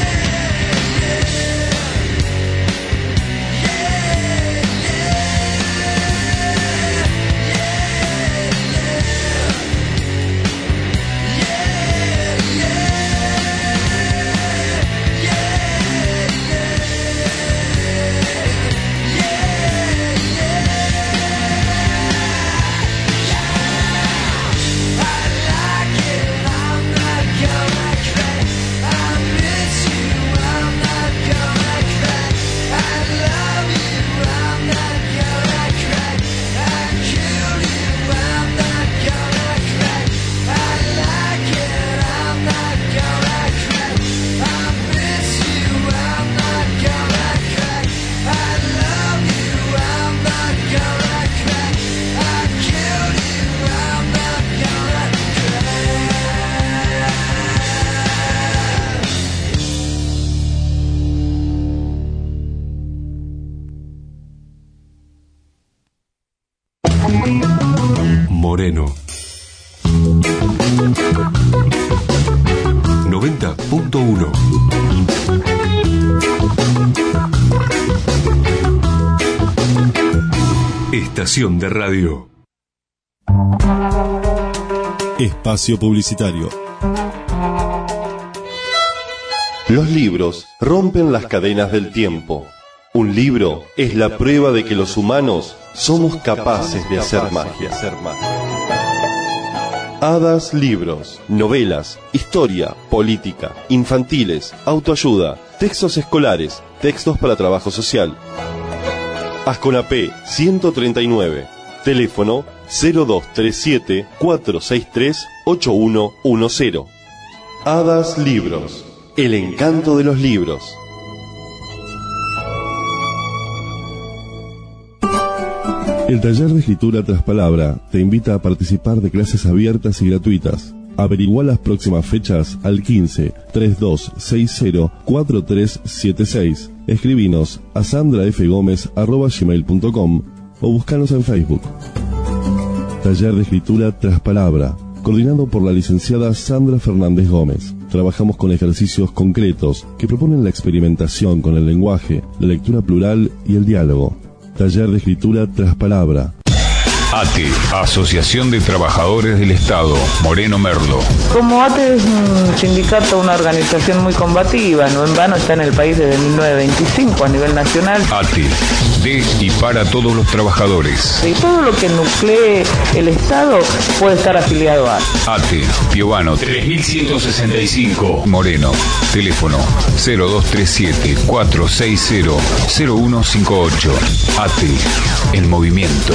Moreno noventa punto uno. Estación de radio. Espacio publicitario. Los libros rompen las cadenas del tiempo. Un libro es la prueba de que los humanos somos capaces de hacer magia. Hadas Libros, novelas, historia, política, infantiles, autoayuda, textos escolares, textos para trabajo social. Asconapé ciento treinta y nueve, teléfono cero dos tres siete, cuatro seis tres, ocho uno uno cero. Hadas Libros, el encanto de los libros. El taller de escritura tras palabra te invita a participar de clases abiertas y gratuitas. Averigua las próximas fechas al quince, treinta y dos sesenta, cuarenta y tres setenta y seis. Escribinos a sandrafgomez arroba gmail punto com o buscanos en Facebook. Taller de escritura tras palabra, coordinado por la licenciada Sandra Fernández Gómez. Trabajamos con ejercicios concretos que proponen la experimentación con el lenguaje, la lectura plural y el diálogo. Taller de escritura tras palabra. A T E, Asociación de Trabajadores del Estado, Moreno Merlo. Como A T E es un sindicato, una organización muy combativa, no en vano está en el país desde mil novecientos veinticinco a nivel nacional. A T E, de y para todos los trabajadores. Y todo lo que nuclee el Estado puede estar afiliado a A T E, Piovano tres mil ciento sesenta y cinco, Moreno. Teléfono cero dos tres siete, cuatro seis cero, cero uno cinco ocho. A T E, en movimiento.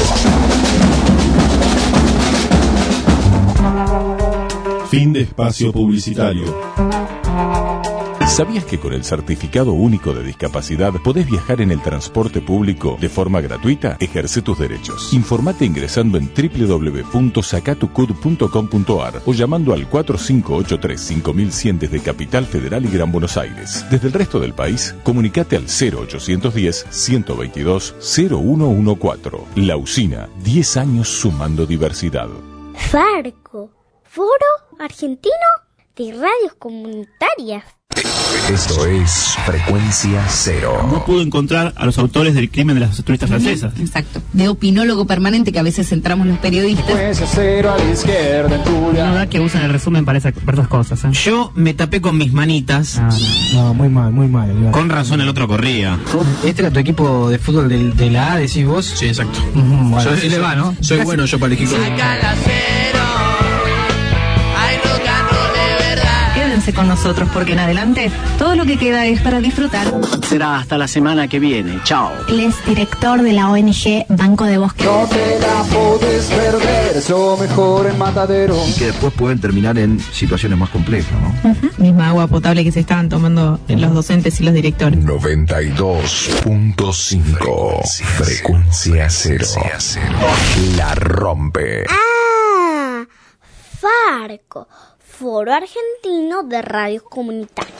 Fin de espacio publicitario. ¿Sabías que con el Certificado Único de Discapacidad podés viajar en el transporte público de forma gratuita? Ejerce tus derechos. Informate ingresando en doble u doble u doble u punto sacatucud punto com punto ar o llamando al cuatro cinco ocho tres cinco mil cien desde Capital Federal y Gran Buenos Aires. Desde el resto del país, comunicate al cero ochocientos diez, ciento veintidós, cero uno catorce. La Usina, diez años sumando diversidad. Farco, Foro Argentino de Radios Comunitarias. Esto es Frecuencia Cero. No pudo encontrar a los autores del crimen de las turistas francesas. Exacto. De opinólogo permanente que a veces entramos los periodistas. Frecuencia Cero a la izquierda, en Turia. No da que usan el resumen para, esa, para esas cosas. ¿eh? Yo me tapé con mis manitas. Ah, no. no, muy mal, muy mal. Igual. Con razón el otro corría. ¿Este era tu equipo de fútbol de, de la A, decís vos? Sí, exacto. Uh-huh, bueno. Yo, sí, le va, ¿no? Soy Casi. bueno yo para elegir. Saca la cero. Hay rock and roll de verdad. Quédense con nosotros porque en adelante todo lo que queda es para disfrutar. Será hasta la semana que viene. Chao. Él es director de la O N G Banco de Bosque. No te la podés perder, es lo mejor en Matadero. Y que después pueden terminar en situaciones más complejas, ¿no? Uh-huh. Misma agua potable que se estaban tomando los docentes y los directores. noventa y dos punto cinco Frecuencia Cero. La rompe. Ah, Farco, Foro Argentino de Radios Comunitarias.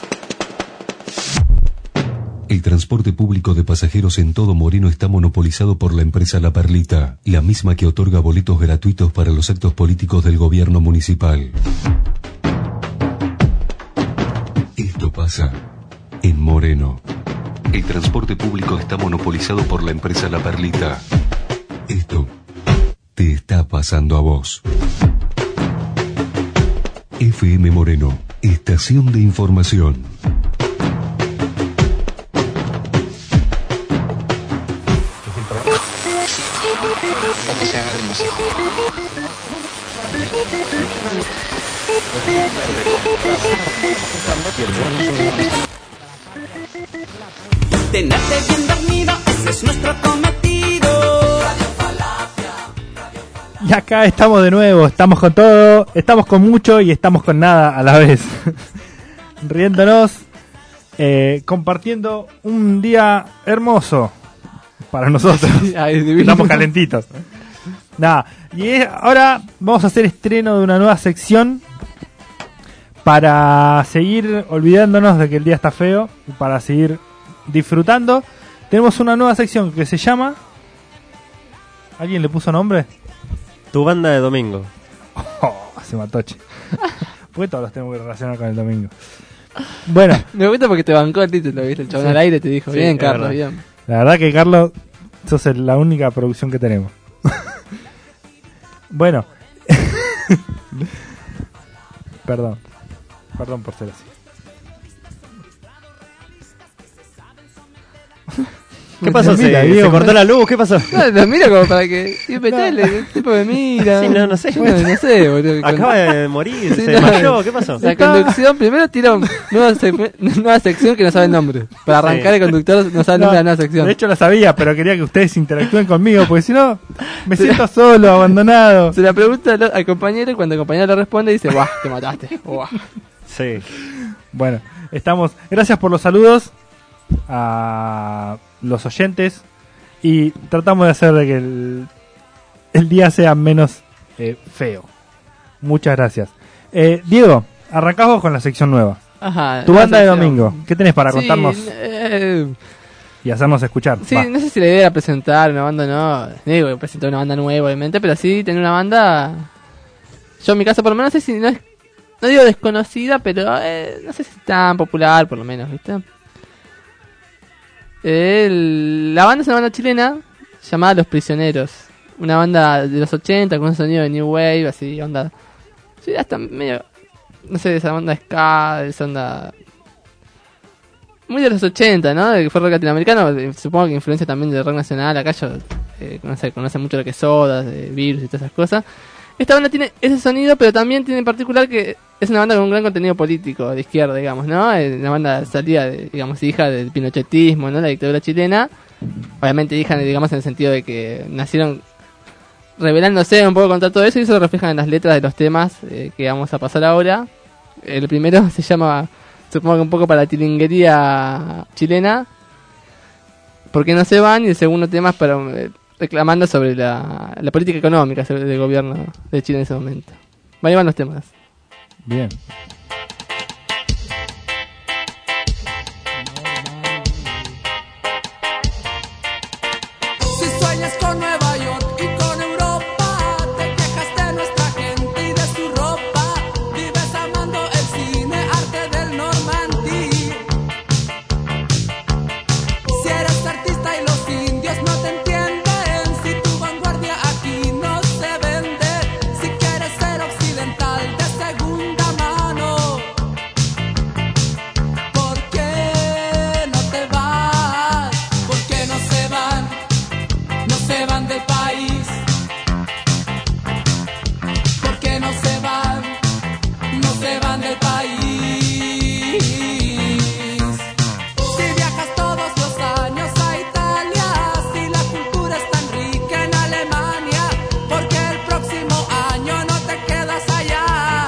El transporte público de pasajeros en todo Moreno está monopolizado por la empresa La Perlita, la misma que otorga boletos gratuitos para los actos políticos del gobierno municipal. Esto pasa en Moreno. El transporte público está monopolizado por la empresa La Perlita. Esto te está pasando a vos. F M Moreno, estación de información. Tenerte bien dormido, ese es nuestro cometido. Y acá estamos de nuevo, estamos con todo, estamos con mucho y estamos con nada a la vez. Riéndonos, eh, compartiendo un día hermoso para nosotros. Estamos calentitos. Nada, y es, ahora vamos a hacer estreno de una nueva sección para seguir olvidándonos de que el día está feo y para seguir disfrutando. Tenemos una nueva sección que se llama... ¿Alguien le puso nombre? Tu banda de domingo. Oh, se mató, che. ¿Por qué todos los tenemos que relacionar con el domingo? Bueno. Me gusta porque te bancó el título, ¿viste? El chabón sí. Al aire te dijo, sí, bien, Carlos, verdad. bien. La verdad que, Carlos, sos la única producción que tenemos. Bueno. Perdón. Perdón por ser así. ¿Qué pasó? ¿Se, mira, ¿se Diego, cortó la luz? ¿Qué pasó? No, lo mira como para que... Metele, el tipo me mira. Sí, no, no sé. No, no sé, boludo. Acaba de morir, sí, se no, desmayó, ¿qué pasó? La conducción, primero tira una nueva, sec- nueva sección que no sabe el nombre. Para arrancar sí. El conductor no sabe el nombre no, de la nueva sección. De hecho la sabía, pero quería que ustedes interactúen conmigo, porque si no, me se siento la, solo, abandonado. Se la pregunta al, al compañero y cuando el compañero le responde dice, ¡guau! Te mataste. ¡Guau! Sí. Bueno, estamos... Gracias por los saludos a los oyentes. Y tratamos de hacer de que el el día sea menos eh, feo. Muchas gracias. Eh, Diego, arrancamos con la sección nueva. Ajá, tu banda de sección. domingo. ¿Qué tenés para Sí, contarnos eh, y hacernos escuchar? Sí, Va. no sé si la idea era presentar una banda, no. Digo, presentar una banda nueva, obviamente, pero sí tener una banda. Yo en mi caso, por lo menos, no sé si no es. No digo desconocida, pero eh, no sé si es tan popular, por lo menos, ¿viste? El, la banda es una banda chilena llamada Los Prisioneros. Una banda de los ochenta con un sonido de New Wave, así, onda. Sí, hasta medio. No sé, de esa onda ska, de esa onda. Muy de los ochenta, ¿no? De que fue rock latinoamericano, eh, supongo que influencia también del rock nacional. Acá yo eh, no sé, conoce mucho lo que es Sodas, de Virus y todas esas cosas. Esta banda tiene ese sonido, pero también tiene en particular que es una banda con un gran contenido político de izquierda, digamos, ¿no? Es una banda salida, de, digamos, hija del pinochetismo, ¿no? La dictadura chilena. Obviamente hija, digamos, en el sentido de que nacieron rebelándose un poco contra todo eso, y eso lo reflejan en las letras de los temas eh, que vamos a pasar ahora. El primero se llama, supongo que un poco para la tilinguería chilena, ¿Por qué no se van? Y el segundo tema es para, eh, reclamando sobre la, la política económica del gobierno de Chile en ese momento. Ahí van los temas. Bien. Si sueñas con Nueva York y con Europa, te quejas de nuestra gente y de su ropa. Vives amando el cine, arte del Normandí. Si eres artista y los indios no te entienden, si tu vanguardia aquí no se vende, si quieres ser occidental de segunda mano, ¿por qué no te vas? ¿Por qué no se van? No se van del país. ¿Por qué no se van? No se van del país. Si viajas todos los años a Italia, si la cultura es tan rica en Alemania, ¿por qué el próximo año no te quedas allá?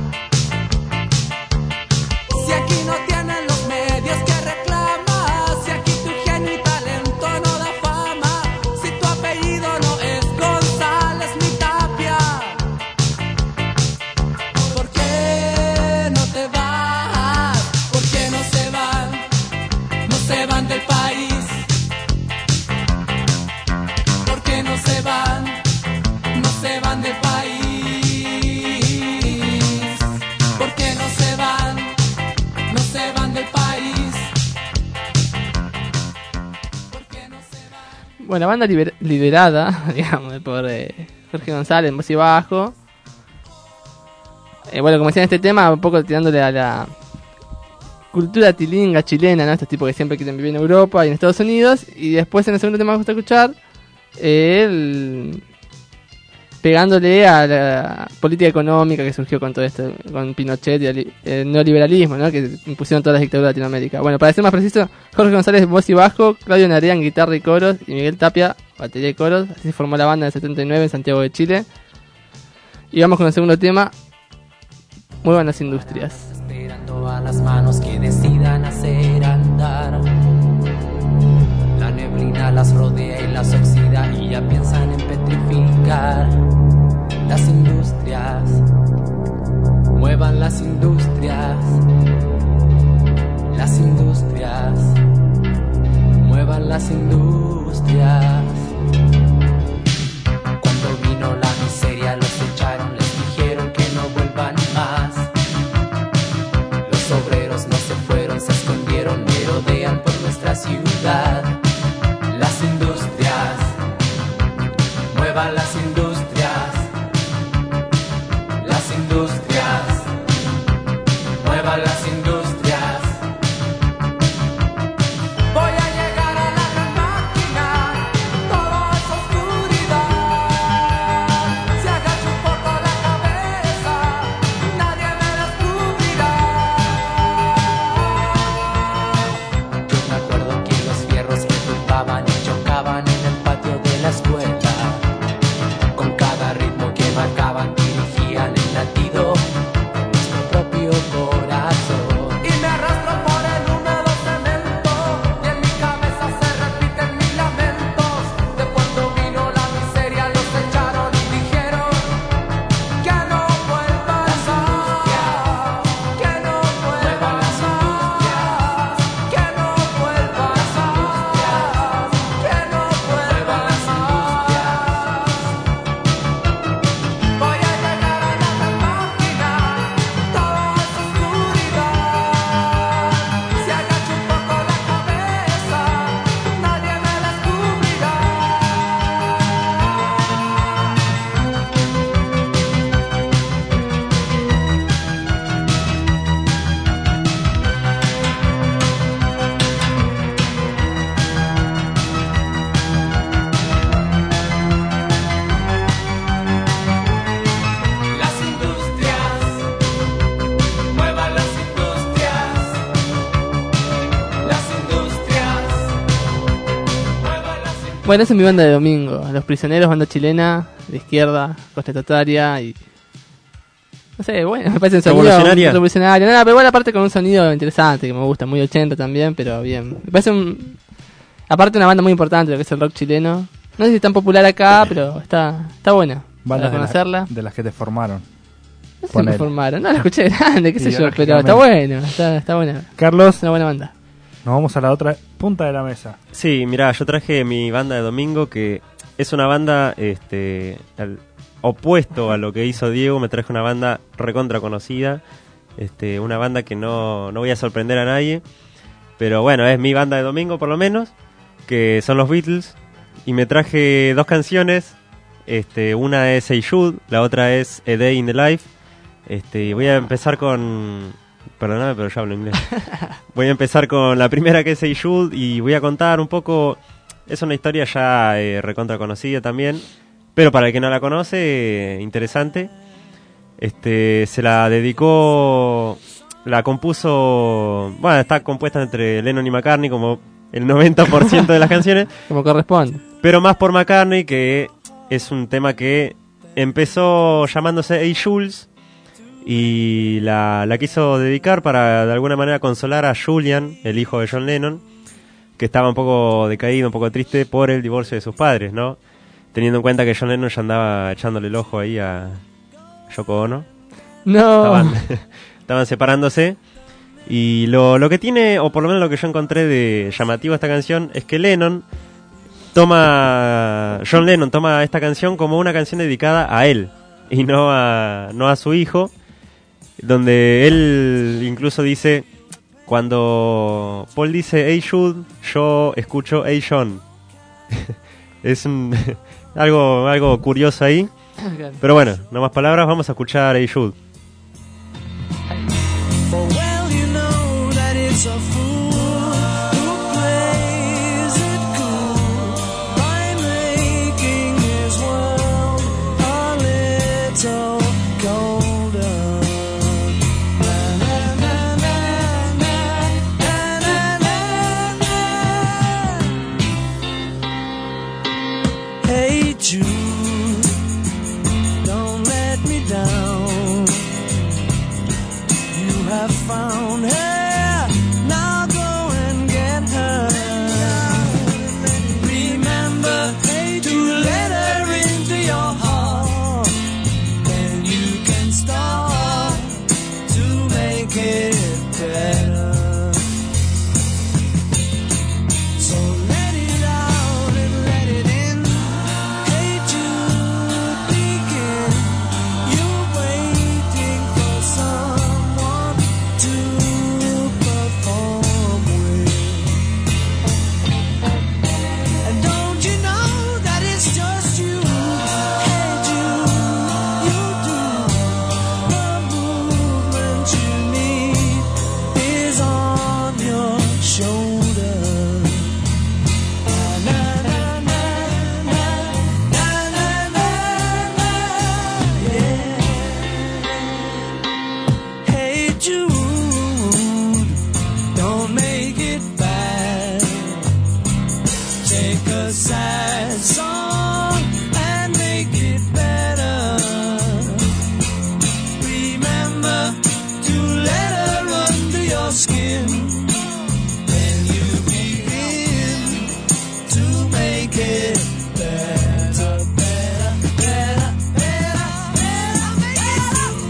Si aquí no tienen los medios que reclamas, si aquí tu genio y talento no da fama, si tu apellido no es González ni Tapia, ¿por qué no te vas? ¿Por qué no se van? No se van del país. ¿Por qué no se van? No se van del país. ¿Por qué no se van? No se van del país. Bueno, la banda liber- liderada, digamos, por eh, Jorge González en voz y bajo. Eh, bueno, como decía en este tema, un poco tirándole a la cultura tilinga chilena, ¿no? Estos tipos que siempre quieren vivir en Europa y en Estados Unidos. Y después en el segundo tema que vamos a escuchar, él pegándole a la política económica que surgió con todo esto, con Pinochet y el, el neoliberalismo, ¿no? Que impusieron todas las dictaduras de Latinoamérica. Bueno, para ser más preciso, Jorge González voz y bajo, Claudio Narea en guitarra y coros, y Miguel Tapia batería y coros. Así se formó la banda en el setenta y nueve en Santiago de Chile. Y vamos con el segundo tema, Muevan las Industrias. Esperando a las manos que decidan hacer andar. La neblina las rodea y las oxida y ya piensan en petrificar. Las industrias, muevan las industrias. Las industrias, muevan las industrias. Cuando vino la miseria los echaron, les dijeron que no vuelvan más. Los obreros no se fueron, se escondieron, merodean por nuestra ciudad. Las industrias, muevan las industrias. Las industrias, muevan las industrias. Voy a llegar a la gran máquina, todo es oscuridad. Si agacho un poco la cabeza, nadie me descubrirá. Yo me acuerdo que los fierros que tumbaban y chocaban en el patio de la escuela, con cada ritmo que marcaban dirigían el latido de nuestro propio corazón. Y me arrastro por el húmedo cemento y en mi cabeza se repiten mil lamentos de cuando vino la miseria, los echaron, Bueno, esa es mi banda de domingo. Los Prisioneros, banda chilena, de izquierda, contestataria y... No sé, bueno, me parece un sonido ¿Revolucionaria? revolucionario. No, pero igual aparte con un sonido interesante, que me gusta, muy ochenta también, pero bien. Me parece un... Aparte una banda muy importante, lo que es el rock chileno. No sé si es tan popular acá, pero está está buena. Bandas para de, conocerla. las, de las que te formaron. No sé si me Ponele. formaron, no la escuché grande, qué sé yo, pero Ideológicamente. está bueno, está, está buena. Carlos, Es una buena banda. nos vamos a la otra punta de la mesa. Sí, mirá, yo traje mi banda de domingo, que es una banda este al opuesto a lo que hizo Diego. Me traje una banda recontra conocida, este, una banda que no, no voy a sorprender a nadie, pero bueno, es mi banda de domingo por lo menos, que son los Beatles, y me traje dos canciones, este, una es Hey Jude, la otra es A Day in the Life. Este, voy a empezar con... Perdóname, pero yo hablo inglés. Voy a empezar con la primera, que es Hey Jude, y voy a contar un poco... Es una historia ya eh, recontra conocida también, pero para el que no la conoce, eh, interesante. Este, se la dedicó... La compuso... Bueno, está compuesta entre Lennon y McCartney, como el noventa por ciento de las canciones. Como corresponde. Pero más por McCartney, que es un tema que empezó llamándose Hey Jules, y la, la quiso dedicar para de alguna manera consolar a Julian, el hijo de John Lennon, que estaba un poco decaído, un poco triste por el divorcio de sus padres, ¿no? Teniendo en cuenta que John Lennon ya andaba echándole el ojo ahí a Yoko Ono. No. Estaban, estaban separándose. Y lo, lo que tiene, o por lo menos lo que yo encontré de llamativo a esta canción, es que Lennon toma... John Lennon toma esta canción como una canción dedicada a él, y no a, no a su hijo, donde él incluso dice, cuando Paul dice Hey Jude, yo escucho Hey John. Es un, algo, algo curioso ahí. Pero bueno, no más palabras, vamos a escuchar Hey Jude. For well you know that it's a fool who plays it cool by making his world a little colder. Na, na, na, na, na, na, na, na. Hey Jude, don't let me down. Have found her, now go and get her. Remember to let her into your heart, then you can start to make it better. So let it out and let it in. Hey Jude, begin. You're waiting for someone to perform with. And don't you know that it's just you? Hey Jude, you do. The movement you need is on your shoulder. Na, na, na, na, na, na, na, na, yeah. Hey Jude, don't make it bad. Take a sad song and make it better. Remember to let her under your skin. Then you begin to make it better, better, better, better, better, make it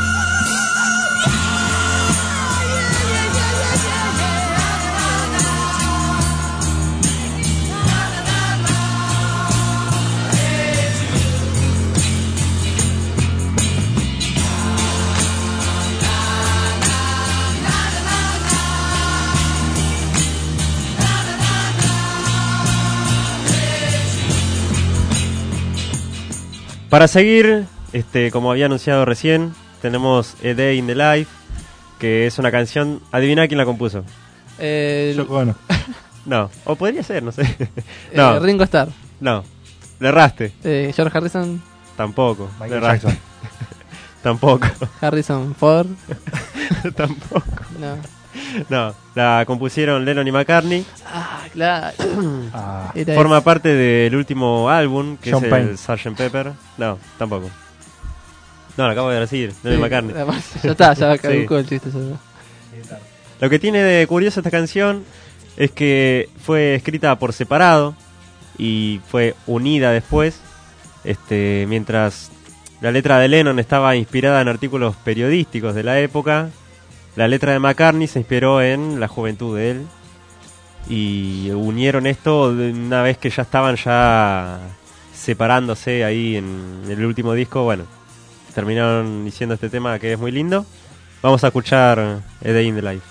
Para seguir, este, como había anunciado recién, tenemos A Day in the Life, que es una canción. Adivina quién la compuso. Eh, Yoko Ono. No, o podría ser, no sé. eh, No, Ringo Starr. no. Le erraste. Eh, George Harrison. Tampoco. Le Michael erraste. Jackson. Tampoco. Harrison Ford. Tampoco. No. No, la compusieron Lennon y McCartney. Ah, claro. Ah. Era Forma ese. parte del último álbum, que Sean es Penn. el sergeant Pepper. No, tampoco. No, lo acabo de decir, Lennon y Sí, McCartney. Ya está, ya caducó Sí. el chiste. ya. Lo que tiene de curioso esta canción es que fue escrita por separado y fue unida después, este, mientras la letra de Lennon estaba inspirada en artículos periodísticos de la época, la letra de McCartney se inspiró en la juventud de él y unieron esto de una vez que ya estaban ya separándose ahí en el último disco. Bueno, terminaron diciendo este tema que es muy lindo. Vamos a escuchar A Day in the Life.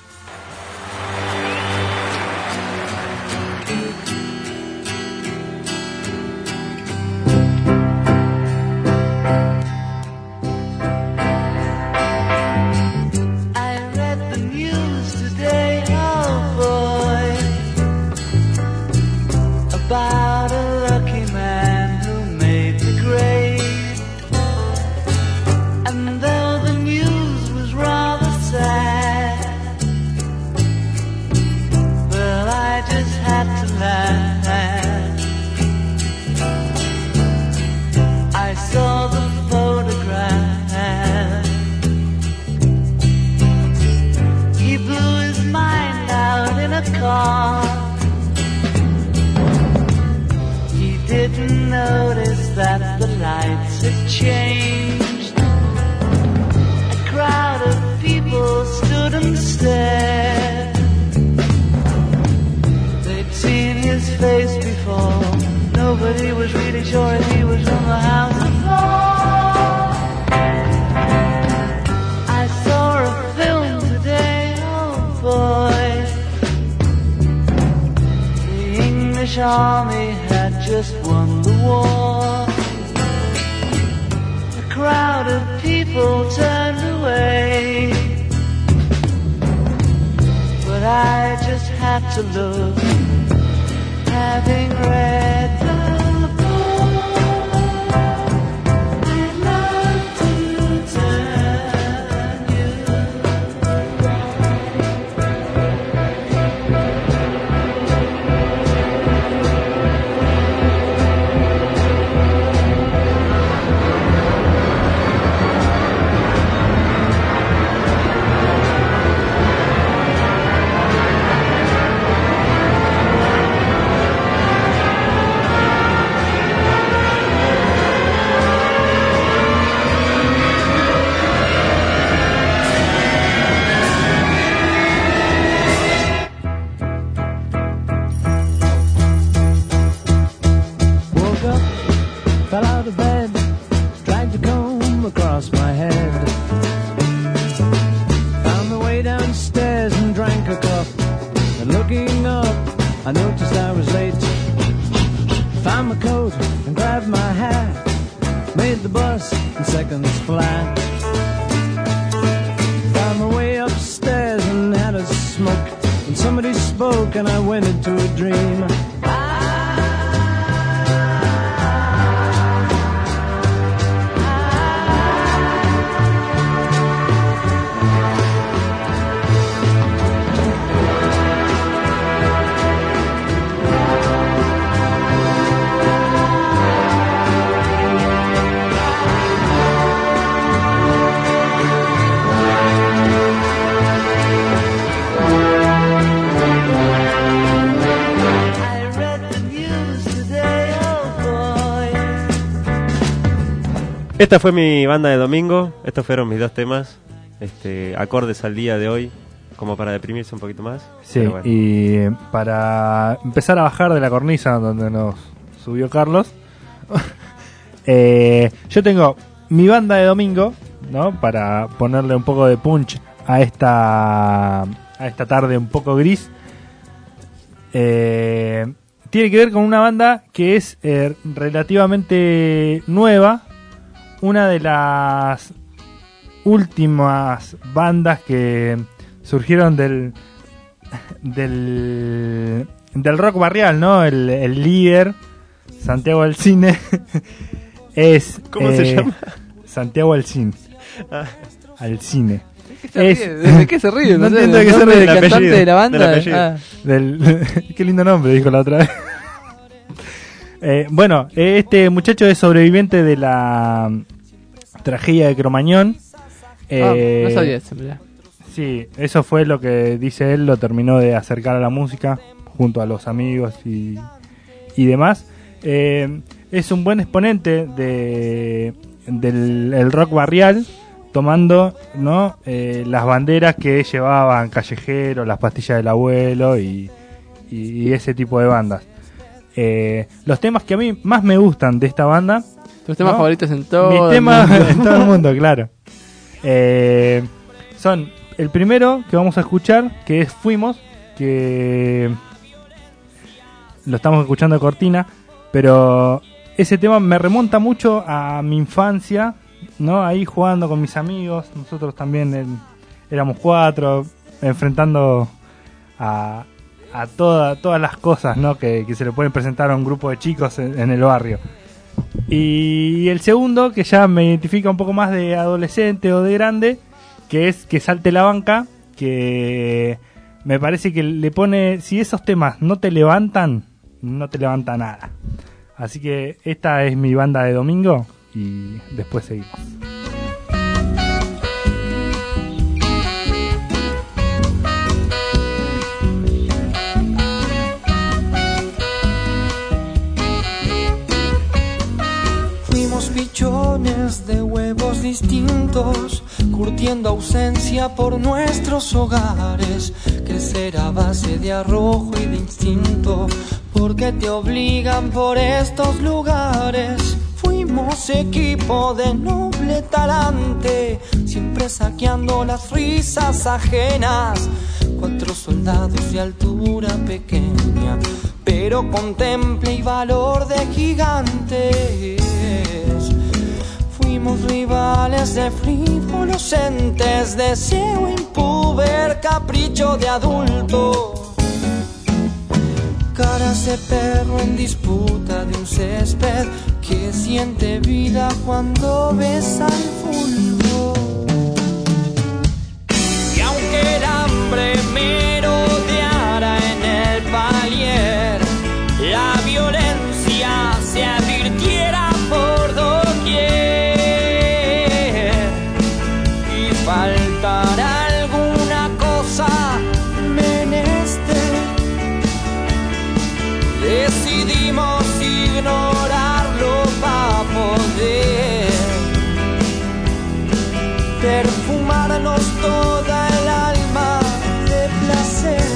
I read the news today, oh boy, about a lucky man who made the grade. And though the news was rather sad, well, I just had to laugh. I saw the photograph. He blew his mind out in a car. He didn't notice that the lights had changed. A crowd of people stood and stared. They'd seen his face before. Nobody was really sure if he was from the House of Lords. I saw a film today, oh boy. The English army had just won the war. A crowd of people turned away, but I just had to look, having read the book. I'd love to turn you Woke up, fell out of bed, dragged a comb across my head. Found my way downstairs and drank a cup. And looking up, I noticed I was late. Found my coat and grabbed my hat. Made the bus in seconds flat. Found my way upstairs and had a smoke. And somebody spoke and I went into a dream. I read the news today, oh boy. Esta fue mi banda de domingo. Estos fueron mis dos temas, este, acordes al día de hoy, como para deprimirse un poquito más. Sí, Pero bueno. y eh, para empezar a bajar de la cornisa donde nos subió Carlos, eh, yo tengo mi banda de domingo, ¿no? Para ponerle un poco de punch a esta a esta tarde un poco gris. Eh, tiene que ver con una banda que es eh, relativamente nueva, una de las últimas bandas que surgieron del del del rock barrial, ¿no? El, el líder, Santiago Alcine, es ¿Cómo se eh, llama? Santiago Alcine. Ah. Alcine. ¿Qué se Es- ríe? ¿De qué se ríe? No No sé, entiendo de ¿del qué se nombre ríe. del Del cantante apellido, de la banda? del apellido. Ah. Del- qué lindo nombre, dijo la otra vez. Eh, bueno, eh, este muchacho es sobreviviente de la mm, tragedia de Cromañón. Eh, Ah, no sabía eso, mirá. Sí, eso fue lo que dice él, lo terminó de acercar a la música junto a los amigos y, y demás. Eh, es un buen exponente de del el rock barrial, tomando, ¿no? Eh, las banderas que llevaban Callejero, Las Pastillas del Abuelo y, y, y ese tipo de bandas. Eh, los temas que a mí más me gustan de esta banda, Tus temas ¿no? favoritos en todo Mis el temas mundo. en todo el mundo, claro. Eh, son el primero que vamos a escuchar, que es Fuimos, que lo estamos escuchando de cortina, pero ese tema me remonta mucho a mi infancia, ¿no? Ahí jugando con mis amigos, nosotros también en- éramos cuatro, enfrentando a, a toda, todas las cosas, ¿no? que, que se le pueden presentar a un grupo de chicos en, en el barrio. Y el segundo, que ya me identifica un poco más de adolescente o de grande, que es Que Salte la Banca, que me parece que le pone, si esos temas no te levantan, no te levanta nada. Así que esta es mi banda de domingo y después seguimos. Fuimos bichones de huevos distintos, curtiendo ausencia por nuestros hogares. Crecer a base de arrojo y de instinto, porque te obligan por estos lugares. Fuimos equipo de noble talante, siempre saqueando las risas ajenas. Cuatro soldados de altura pequeña, pero con temple y valor de gigantes. Fuimos rivales de frívolos entes, deseo impuber, capricho de adulto. Caras de perro en disputa de un césped que siente vida cuando besa el fulbo. Y aunque el hambre merodeara en el palier, la violencia se advirtiera por doquier y faltará alguna cosa menester, decidimos ignorarlo para poder perfumarnos toda el alma de placer.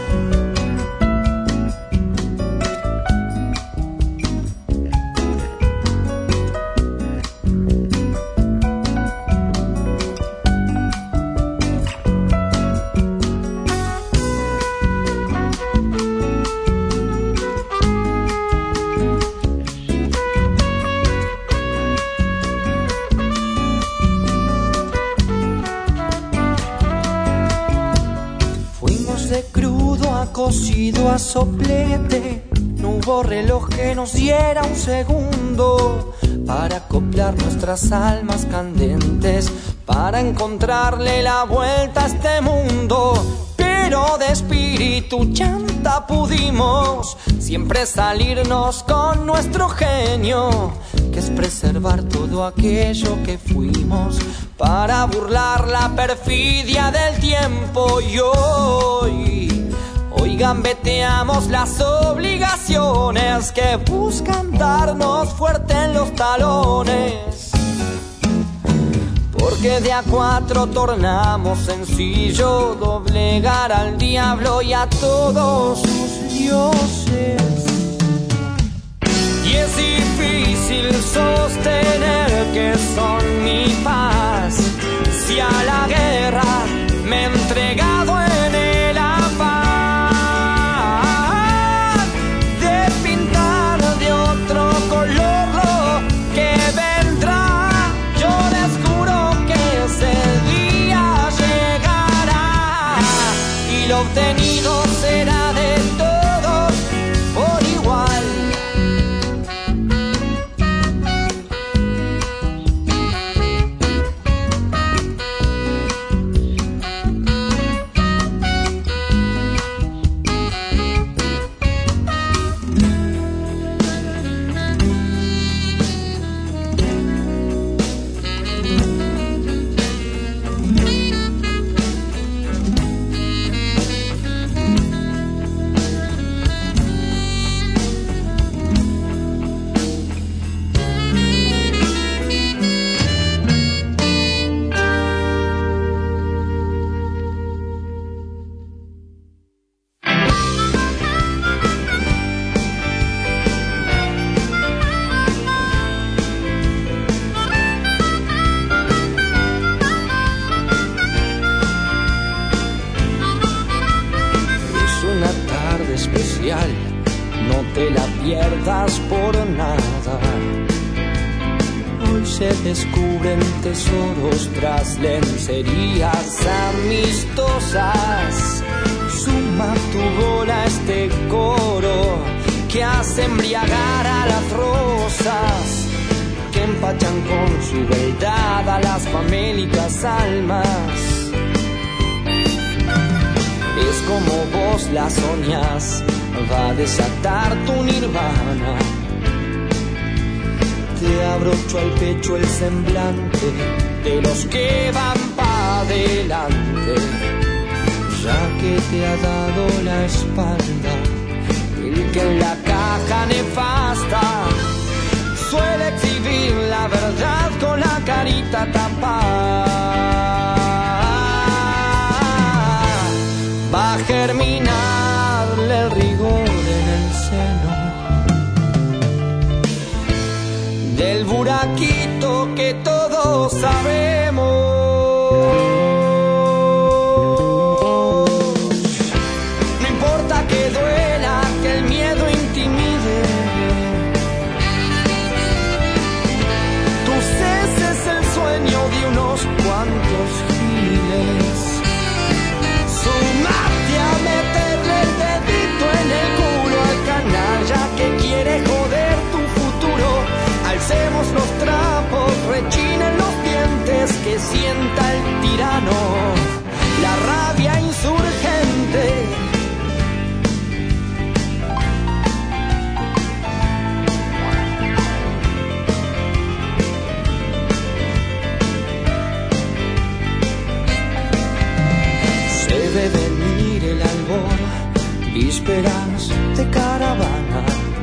Fuimos de crudo a cocido a soplete, no hubo reloj que nos diera un segundo para acoplar nuestras almas candentes, para encontrarle la vuelta a este mundo. Pero de espíritu chanta pudimos siempre salirnos con nuestro genio, que es preservar todo aquello que fuimos para burlar la perfidia del tiempo. Y hoy, hoy gambeteamos las obligaciones que buscan darnos fuerte en los talones, porque de a cuatro tornamos sencillo doblegar al diablo y a todos sus dioses. Y es difícil sostener que son mi paz, si a la guerra me he entregado en el afán de pintar de otro color lo que vendrá. Yo descubro que ese día llegará y lo obtenido será de todos no te la pierdas por nada. Hoy se descubren tesoros tras lencerías amistosas. Suma tu bola a este coro que hace embriagar a las rosas, que empachan con su beldad a las famélicas almas. Es como vos la soñás, va a desatar tu nirvana. Te abrocho al pecho el semblante de los que van pa' adelante, ya que te ha dado la espalda el que en la caja nefasta suele exhibir la verdad con la carita tapada. Va a germinarle el rigor en el seno del buraquito que todos sabemos. No importa que duela, que el miedo intimide, tú ceses el sueño de unos cuantos giles. Sumate a meterle el dedito en el culo al canalla que quiere joder tu futuro. Alcemos los trapos, rechinen los dientes, que sienta el tirano la rabia insurgente. Se ve venir el albor, vísperas de caravana.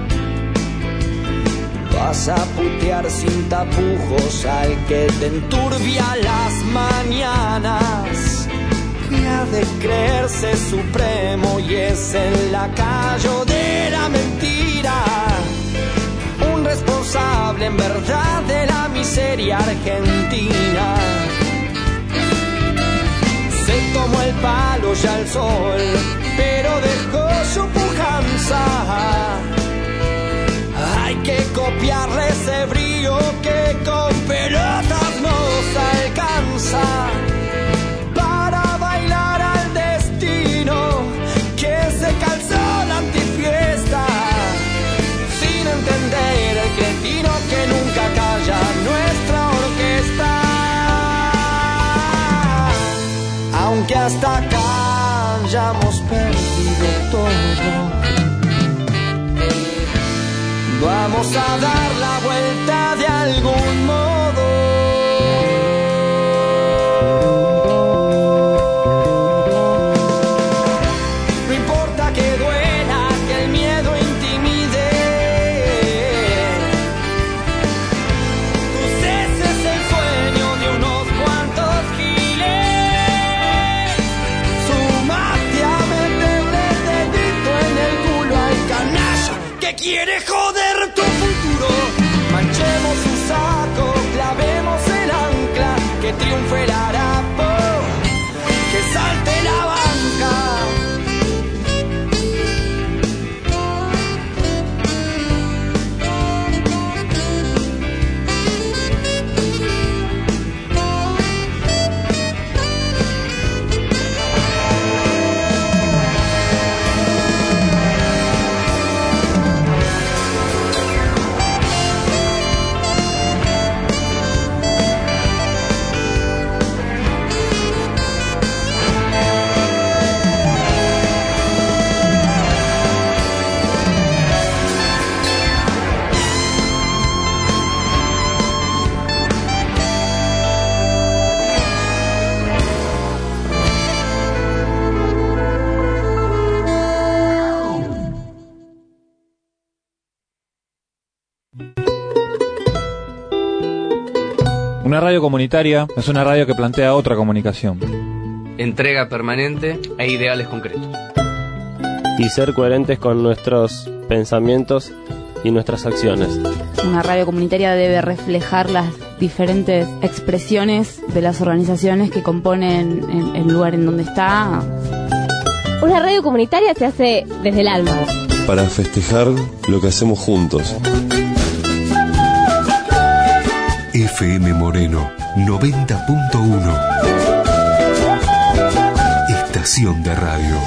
Vas a putear sin tapujos al que te enturbia las mañanas, que ha de creerse supremo y es el lacayo de la mentira, un responsable en verdad de la miseria argentina. Se tomó el palo ya el sol, pero dejó su pujanza. Hay que copiarle ese brío que con pelotas nos alcanza para bailar al destino que se calzó la antifiesta, sin entender el cretino que nunca calla nuestra orquesta. Aunque hasta acá hayamos perdido todo, vamos a dar la vuelta de algún modo. No importa que duela, que el miedo intimide, tú ceses el sueño de unos cuantos giles. Sumate a meterle el dedito en el culo al canalla que quiere joder tu futuro. Manchemos su saco, clavemos el ancla, que triunfe el harapo, que salte la banca. Una radio comunitaria es una radio que plantea otra comunicación. Entrega permanente e ideales concretos. Y ser coherentes con nuestros pensamientos y nuestras acciones. Una radio comunitaria debe reflejar las diferentes expresiones de las organizaciones que componen el lugar en donde está. Una radio comunitaria se hace desde el alma. para festejar lo que hacemos juntos. F M Moreno noventa punto uno. Estación de radio.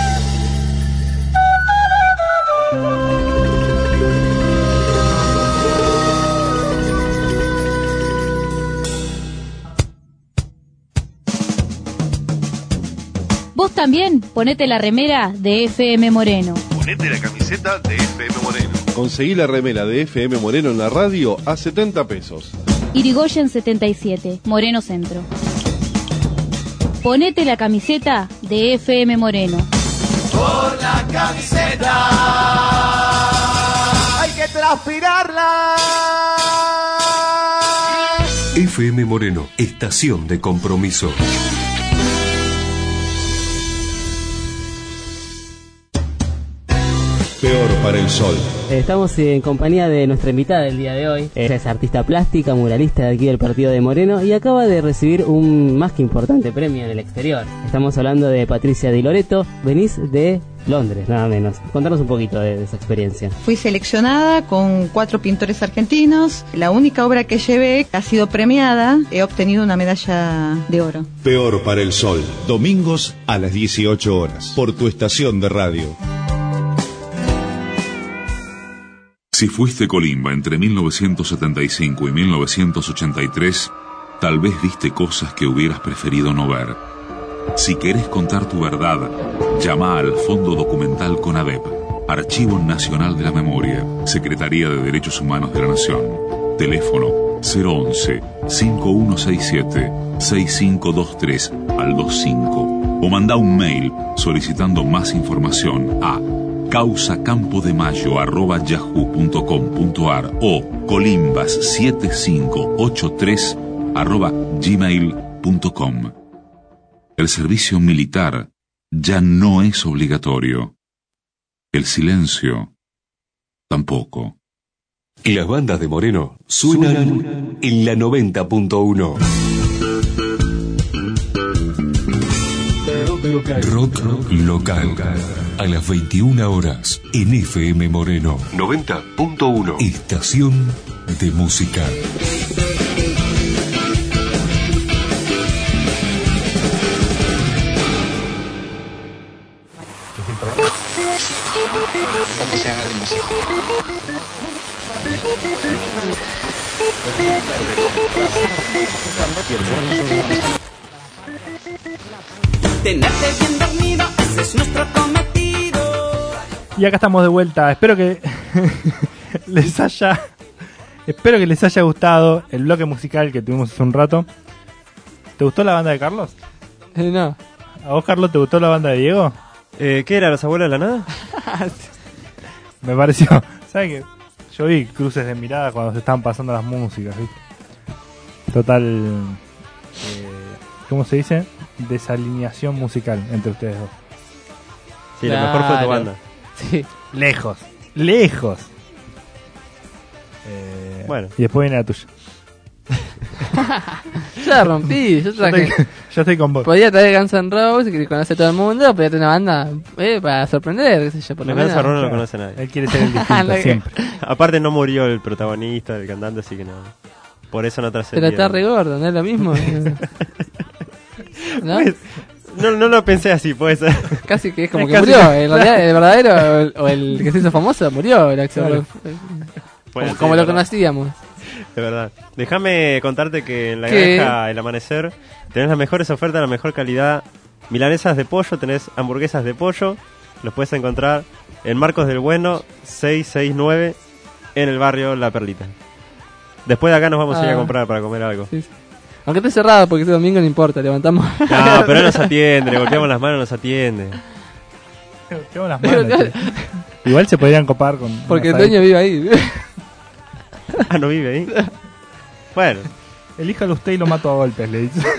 Vos también ponete la remera de F M Moreno. Ponete la camiseta de F M Moreno. Conseguí la remera de F M Moreno en la radio a setenta pesos. Irigoyen setenta y siete, Moreno Centro. Ponete la camiseta de F M Moreno. Por la camiseta hay que transpirarla. F M Moreno, estación de compromiso. Peor para el sol. Estamos en compañía de nuestra invitada del día de hoy. Ella es artista plástica, muralista de aquí del partido de Moreno y acaba de recibir un más que importante premio en el exterior. Estamos hablando de Patricia Di Loreto. Venís de Londres, nada menos. Contanos un poquito de, de esa experiencia. Fui seleccionada con cuatro pintores argentinos. La única obra que llevé ha sido premiada. He obtenido una medalla de oro. Peor para el sol. Domingos a las dieciocho horas. Por tu estación de radio. Si fuiste Colimba entre mil novecientos setenta y cinco y mil novecientos ochenta y tres, tal vez viste cosas que hubieras preferido no ver. Si querés contar tu verdad, llama al Fondo Documental CONADEP, Archivo Nacional de la Memoria, Secretaría de Derechos Humanos de la Nación. Teléfono cero once, cinco uno seis siete, seis cinco dos tres al veinticinco o manda un mail solicitando más información a causa campo de mayo arroba yahoo punto com punto ar o colimbas siete cinco ocho tres arroba gmail punto com. El servicio militar ya no es obligatorio. El silencio tampoco. Y las bandas de Moreno suenan en la noventa punto uno. Rock, rock local. A las veintiuna horas en F M Moreno noventa punto uno. Estación de música. Tenerte bien dormido, ese es nuestro cometido. Y acá estamos de vuelta. Espero que les haya espero que les haya gustado el bloque musical que tuvimos hace un rato. ¿Te gustó la banda de Carlos? Eh, no. ¿A vos, Carlos, te gustó la banda de Diego? Eh, ¿Qué era? ¿Los abuelos de la nada? Me pareció. ¿Sabes qué? Yo vi cruces de mirada cuando se estaban pasando las músicas, ¿viste? Total. Eh, ¿Cómo se dice? Desalineación musical entre ustedes dos. Sí, claro. La mejor fue tu banda. Sí. Lejos. Lejos. Eh, bueno. Y después viene la tuya. Yo la rompí. Yo, yo, estoy, yo estoy con vos. Podía traer Guns N' Roses, que conoce todo el mundo. Podía tener una banda eh, para sorprender, qué sé yo. Por lo menos Guns N' Roses no lo conoce nadie. Él quiere ser el distinto siempre. Aparte no murió el protagonista, el cantante, así que no. Por eso no trascendió. Pero está re gordo, ¿no es lo mismo? ¿No? Pues, no, no lo pensé así, pues. Casi que es como es que murió. En realidad, el verdadero o el, o el que se hizo famoso murió. El actor. Como, como lo conocíamos. De verdad. Déjame contarte que en la ¿Qué? granja El Amanecer tenés las mejores ofertas, la mejor calidad. Milanesas de pollo, tenés hamburguesas de pollo. Los puedes encontrar en Marcos del Bueno seiscientos sesenta y nueve en el barrio La Perlita. Después de acá nos vamos ah, a ir a comprar para comer algo. Sí, sí. Aunque esté cerrado, porque este domingo no importa, levantamos. No, pero él nos atiende, le golpeamos las manos, nos atiende. Le golpeamos las manos. Igual se podrían copar con. Porque el dueño vive ahí. Ah, ¿no vive ahí? Bueno. Elíjalo usted y lo mato a golpes, le dice.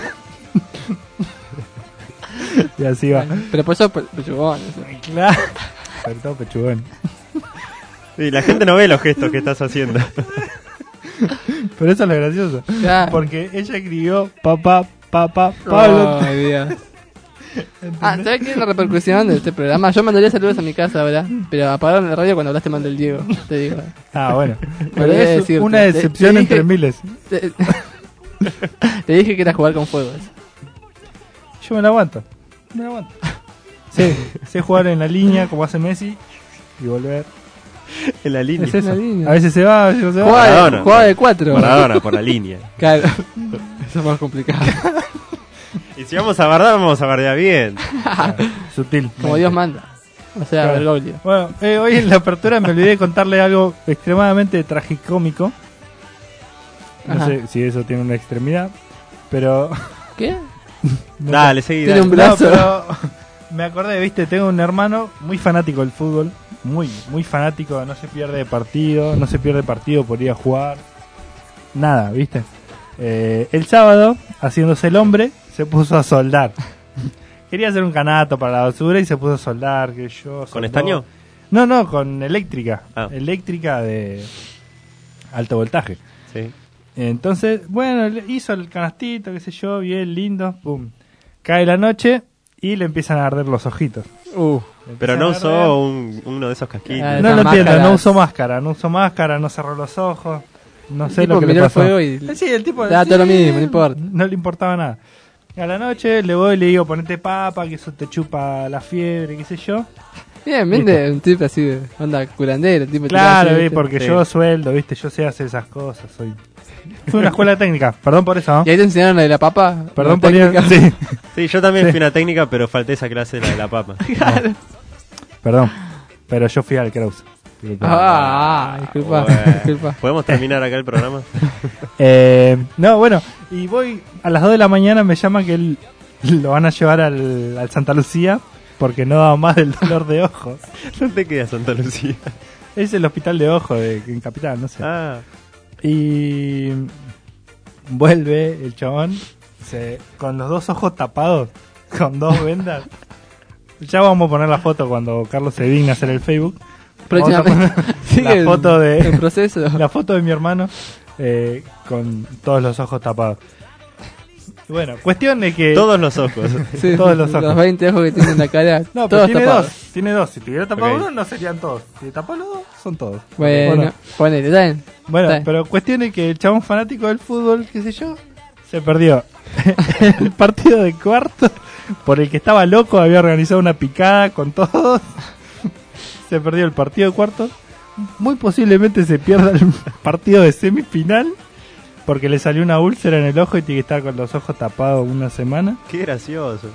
Y así va. Pero por eso pechugón. Eso. Claro. Sobre todo pechugón. Sí, la gente no ve los gestos que estás haciendo. Pero eso es lo gracioso. Ya. Porque ella escribió papá, papá, Pablo. Ay, Dios. Ah, ¿sabes qué es la repercusión de este programa? Yo mandaría saludos a mi casa ahora, pero apagaron la radio cuando hablaste mal del Diego, te digo. Ah, bueno. Me Pero olvidé de es decirte. una Te- excepción te entre dije- miles. Te, te dije que era jugar con fuego. Eso. Yo me la aguanto. Me la aguanto. Sí, sé jugar en la línea como hace Messi y volver. En la línea. Es eso. En la línea. A veces se va, a veces no se va. Jugaba de, Maradona. jugaba de cuatro. Maradona, por la línea. Claro. Eso es más complicado. Y si vamos a bardear, vamos a bardear bien. Sutil. Como Dios manda. O sea, Claro. Bergoglio. Bueno, eh, hoy en la apertura me olvidé de contarle algo extremadamente tragicómico. No Ajá. sé si eso tiene una extremidad, pero... ¿Qué? No Dale, sé. seguí. Tiene dale. un brazo. No, pero me acordé, viste, tengo un hermano muy fanático del fútbol, muy, muy fanático, no se pierde partido, no se pierde partido por ir a jugar, nada, viste. Eh, el sábado, haciéndose el hombre, se puso a soldar. Quería hacer un canato para la basura y se puso a soldar, que yo... ¿Con soldó. estaño? No, no, con eléctrica, Ah. eléctrica de alto voltaje. Sí. Entonces, bueno, le hizo el canastito, qué sé yo, bien lindo, pum. Cae la noche y le empiezan a arder los ojitos. Uh. Le Pero empiezan no a arder. usó un, uno de esos casquitos. Ah, No esas lo entiendo, máscaras. no usó máscara, no usó máscara, no cerró los ojos. No El sé tipo lo que le miró el pasó. fuego y- Eh, sí, el tipo Da todo lo mismo, no importa. No le importaba nada. A la noche le voy y le digo, ponete papa, que eso te chupa la fiebre, qué sé yo. Bien, vende un tipo así de onda curandero. Tipo Claro, tirado así, vi, ¿viste? porque Sí. yo sueldo, viste, yo sé hacer esas cosas. Soy... Fue una escuela técnica, perdón por eso, ¿no? ¿Y ahí te enseñaron la de la papa? Perdón La por ir... técnica. Sí, Sí, yo también Sí. fui una técnica, pero falté esa clase, la de la papa. perdón. Pero yo fui al Kraus. Ah, ah, disculpa, Bueno. disculpa. ¿Podemos terminar acá el programa? Eh, no, bueno, y voy a las dos de la mañana, me llaman que él, lo van a llevar al, al Santa Lucía porque no daba más del dolor de ojos. ¿Dónde queda Santa Lucía? Es el hospital de ojo de, en Capital, no sé. Ah, Y vuelve el chabón se, con los dos ojos tapados, con dos vendas. Ya vamos a poner la foto cuando Carlos se digna hacer el Facebook. Vamos a Próximamente. poner Sigue la foto de el proceso. la foto de mi hermano eh, con todos los ojos tapados. Y bueno, cuestión de que todos los ojos. Sí, todos los ojos. veinte ojos que tiene en la cara. No, pero todos tiene tapados. dos, tiene dos. Si tuviera tapado Ok. uno no serían todos. Si tapó los dos, son todos. Bueno, Bueno, ponele, está bien. bueno, Está bien. pero cuestión de que el chabón fanático del fútbol, qué sé yo, se perdió el partido de cuarto por el que estaba loco, había organizado una picada con todos. Se perdió el partido de cuarto. Muy posiblemente se pierda el partido de semifinal porque le salió una úlcera en el ojo y tiene que estar con los ojos tapados una semana. Qué gracioso.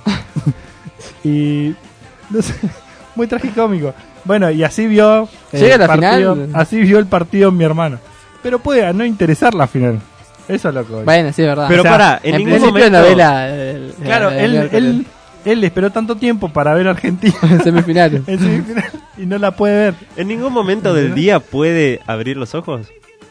Y no sé, muy tragicómico. Bueno, y así vio el ¿Llega a la partido, final? así vio el partido mi hermano. Pero puede no interesar la final. Eso es loco. Bueno, sí, es verdad. Pero O sea, pará, en en ningún principio momento... no ve la, el- Claro, la- él, la- él, él esperó tanto tiempo para ver a Argentina en semifinales. en semifinal y no la puede ver. ¿En ningún momento del día puede abrir los ojos?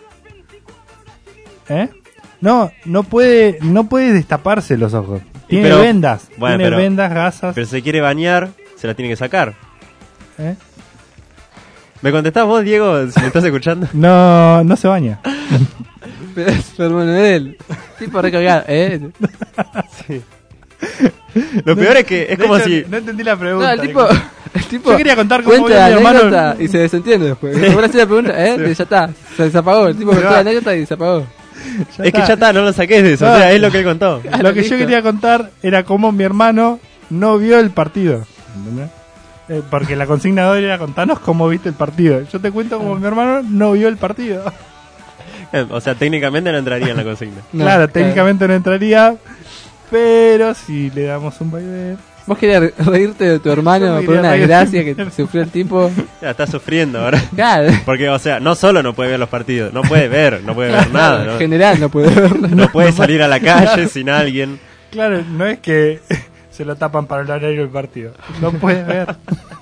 ¿Eh? No, no puede, no puede destaparse los ojos. Tiene pero- vendas, Bueno, tiene pero- vendas, gasas. Pero si se quiere bañar, se la tiene que sacar. ¿Eh? ¿Me contestás vos, Diego, si me estás escuchando? No, no se baña. Pero es hermano de él. Tipo recargado, ¿eh? Sí. Lo peor es que es De como hecho, si... no entendí la pregunta. No, el tipo, el tipo Yo quería contar cómo cuenta la vio mi hermano. anécdota y se desentiende después. Cuando le hace la pregunta, ¿eh? Y ya está, se desapagó. El tipo Se contó va. la anécdota y se apagó. Ya es que está. ya está, no lo saques de eso. No. O sea, es lo que él contó. Lo que yo Listo. quería contar era cómo mi hermano no vio el partido. ¿Entendés? Eh, porque la consigna de hoy era contanos cómo viste el partido. Yo te cuento cómo mi hermano no vio el partido. Eh, O sea, técnicamente no entraría en la consigna. No, claro, técnicamente no entraría, pero si le damos un baile. Vos querías re- reírte de tu Yo hermano me por quería una reír de desgracia mi que hermano. sufrió el tipo. Ya está sufriendo ahora. Claro, Porque, o sea, no solo no puede ver los partidos, no puede ver, no puede ver nada. en ¿no? general no puede verlo. No puede salir a la calle sin alguien. Claro, no es que se lo tapan para el horario del partido. No puede ver.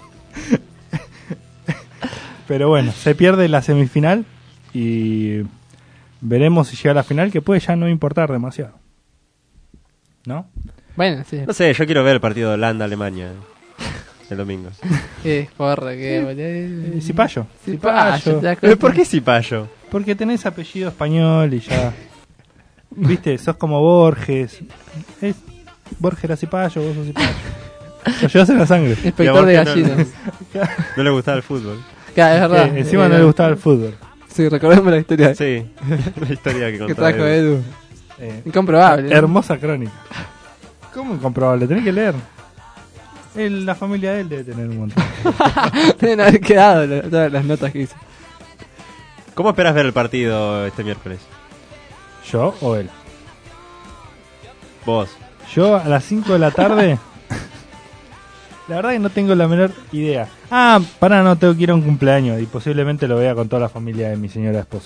Pero bueno, se pierde la semifinal y veremos si llega a la final, que puede ya no importar demasiado. ¿No? Bueno, sí. No sé, yo quiero ver el partido de Holanda-Alemania el domingo. Qué porra, qué boludo. Eh, Cipayo. Cipayo, Cipayo. te das ¿Pero cuenta. por qué Cipayo? Porque tenés apellido español y ya. Viste, sos como Borges. Es, Borges era Cipayo, vos sos Cipayo. Lo llevas en la sangre. Inspector de gallinas. No, no le gustaba el fútbol. Claro, es verdad. Eh, encima eh, no le gustaba el fútbol. Sí, recordemos la historia. Sí, la historia que que contaba trajo Edu. Edu. Eh, Incomprobable. ¿no? Hermosa crónica. ¿Cómo incomprobable? Tenés que leer. Él, la familia de él debe tener un montón. Deben haber quedado la- todas las notas que hice. ¿Cómo esperas ver el partido este miércoles? ¿Yo o él? Vos. Yo a las cinco de la tarde. La verdad que no tengo la menor idea. Ah, pará, no, tengo que ir a un cumpleaños y posiblemente lo vea con toda la familia de mi señora esposa.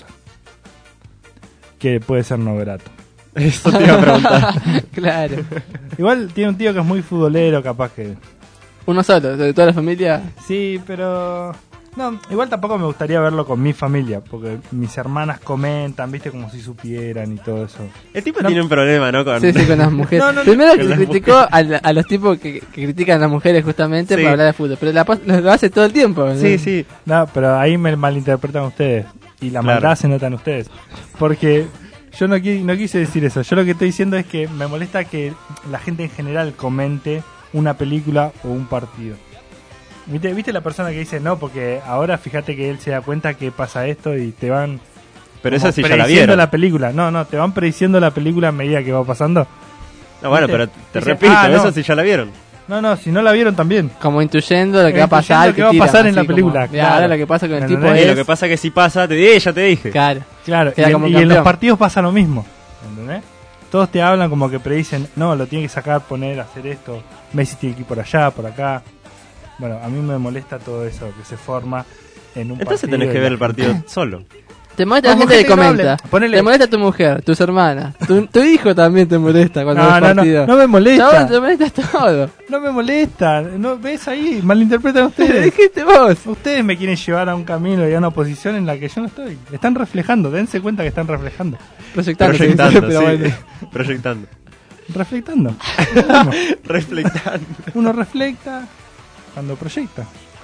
Que puede ser no grato. Eso te iba a preguntar. Claro. Igual tiene un tío que es muy futbolero, capaz que... Uno solo, de toda la familia. Sí, pero... No, igual tampoco me gustaría verlo con mi familia, porque mis hermanas comentan, viste, como si supieran y todo eso. El tipo No. tiene un problema, ¿no? Con... Sí, sí, con las mujeres. No, no, no. Primero Con que las criticó a, la- a los tipos que, que critican a las mujeres justamente Sí. por hablar de fútbol. Pero la, pas- lo, lo hace todo el tiempo. ¿no? Sí, sí. No, pero ahí me malinterpretan ustedes. Y la Claro. maldad se notan ustedes. Porque yo no, qui- no quise decir eso. Yo lo que estoy diciendo es que me molesta que la gente en general comente una película o un partido. ¿Viste, ¿Viste la persona que dice no? Porque ahora fíjate que él se da cuenta que pasa esto y te van... Pero como esa sí ya la prediciendo vieron. la película. No, no, te van prediciendo la película a medida que va pasando. No, bueno, ¿Viste? pero te Dice, repito, ah, no. eso sí ya la vieron. No, no, si no la vieron también. Como intuyendo lo que Eh, va a pasar. intuyendo qué va a que tiran, pasar en la así como, película, "Mira, ahora claro. lo que pasa con el ¿Entendés? tipo Y es... lo que pasa es que si pasa, te eh, ya te dije. Claro. Claro, y, Queda en, como y en los campeón. partidos pasa lo mismo. ¿Entendés? Todos te hablan como que predicen, no, lo tiene que sacar, poner, hacer esto. Messi tiene que ir por allá, por acá. Bueno, a mí me molesta todo eso que se forma en un Entonces partido. tenés que y ver la el partido gente- solo. Te molesta la Como gente que gente que no comenta. hable. Ponele- Te molesta tu mujer, tus hermanas. Tu, tu hijo también te molesta cuando No, ves no, no, partido. no me molesta. Chabón, te molesta todo. No me molesta. No, ¿ves ahí? Malinterpretan Te ustedes. dijiste vos. Ustedes me quieren llevar a un camino y a una posición en la que yo no estoy. Están reflejando, dense cuenta que están reflejando. Proyectando. Proyectando, pero sí. bueno. Proyectando. Reflectando. Uno, Reflectando. uno reflecta cuando proyecta.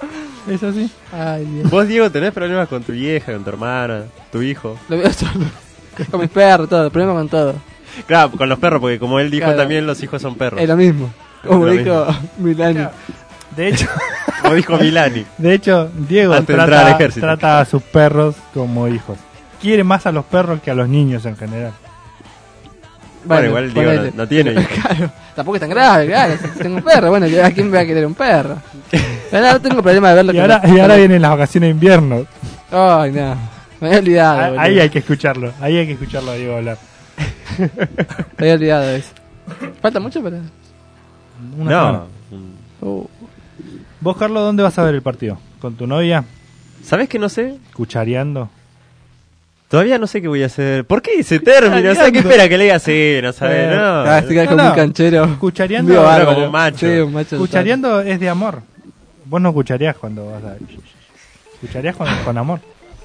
Es así. Ay, Dios. Vos, Diego, tenés problemas con tu vieja, con tu hermana, tu hijo. Lo veo solo. Con mis perros, todo. Problema con todo. Claro, con los perros, porque como él dijo Claro. también, los hijos son perros. Es lo mismo. Como lo dijo Milani. De hecho, Como dijo Milani. de hecho, Diego Antes de entrar al trata, ejército. trata a sus perros como hijos. Quiere más a los perros que a los niños en general. Bueno, igual el Diego ponele. no, no tiene hijos. Claro, tampoco es tan grave, claro. Si tengo un perro, bueno, ¿a quién me va a querer un perro? Pero no, no tengo problema de verlo Y con ahora, los- y ahora con- vienen las vacaciones de invierno. Ay, no. Me había olvidado. Ah, boludo. ahí hay que escucharlo. Ahí hay que escucharlo a Diego hablar. Me había olvidado de eso. ¿Falta mucho para...? Una No. semana. Uh, ¿Vos, Carlos, dónde vas a ver el partido? ¿Con tu novia? ¿Sabés que no sé? ¿Cuchareando? Todavía no sé qué voy a hacer. ¿Por qué ese término? O sea, ¿qué espera que le diga así? No sabés, Eh, no. ah, se queda No, como no. un canchero. Cuchareando, Vivo Ahora bárbaro. como un macho. Sí, un macho. Cuchareando es de amor. Vos no cuchareás cuando vas a... Cuchareás con, con amor.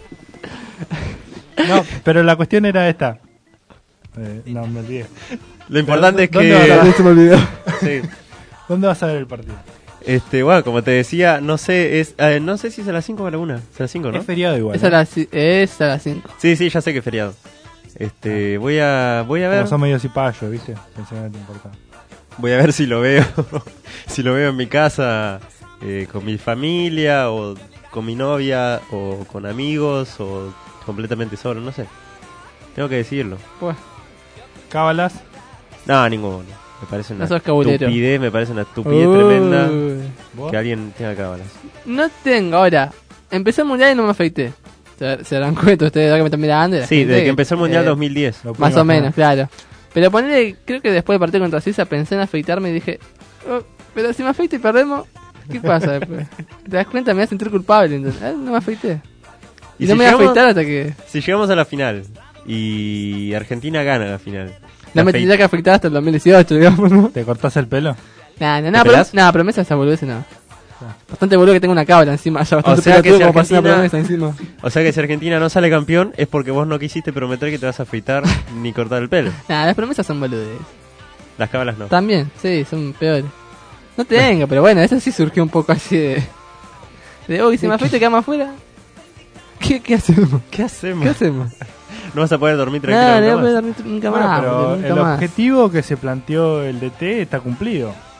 No, pero la cuestión era esta. Eh, no, me olvidé. Lo importante es ¿Dónde vas a- que... Se me olvidó. Sí. ¿Dónde vas a ver el partido? Este, bueno, como te decía, no sé, es, eh, no sé si es a las cinco o a la una. Es a las cinco, ¿no? Es feriado igual. Es a las ci- es a las cinco. Sí, sí, ya sé que es feriado. Este, voy a, voy a ver, Como son medio cipayos, ¿viste? Pensé que no te importaba. voy a ver si lo veo, si lo veo en mi casa, eh, con mi familia, o con mi novia, o con amigos, o completamente solo, no sé. Tengo que decirlo. Pues, ¿Cábalas? No, ninguno. Me parece una No sos cabulero. estupidez, me parece una estupidez Uy. tremenda ¿Vos? que alguien tenga cábalas. no tengo, ahora. Empecé el mundial y no me afeité. Se, se darán cuenta ustedes, ¿verdad que me están mirando? Y la Sí, gente, desde que empezó el Mundial eh, dos mil diez. Lo puedo Más o imaginar. menos, claro. Pero ponele, creo que después del partido contra Suiza pensé en afeitarme y dije, "Oh, pero si me afeito y perdemos, ¿qué pasa después? ¿Te das cuenta? Me voy a sentir culpable, entonces, eh, no me afeité. Y, Y no si me voy a llegamos- afeitar hasta que... Si llegamos a la final y Argentina gana la final, No me afeit- tendría que afeitar hasta el dos mil dieciocho, digamos, ¿no? ¿Te cortás el pelo? Nah, nah, ¿Te nah, pero, pelás? nah, promesa esa boludez, no. Bastante boludo que tengo una cabra encima, ya bastante O sea que pelotudo si como para hacer una Argentina- promesa encima. O sea que si Argentina no sale campeón es porque vos no quisiste prometer que te vas a afeitar ni cortar el pelo. Nah, las promesas son boludes. Las cábalas no. También, sí, son peores. No tengo, pero bueno, eso sí surgió un poco así de... De, uy, si me afeito y quedamos afuera. ¿Qué, ¿Qué hacemos? ¿Qué hacemos? ¿Qué hacemos? No vas a poder dormir No, tranquilo. no voy a nunca poder más. dormir nunca Bueno, más. pero boludo, nunca el más. objetivo que se planteó el D T está cumplido.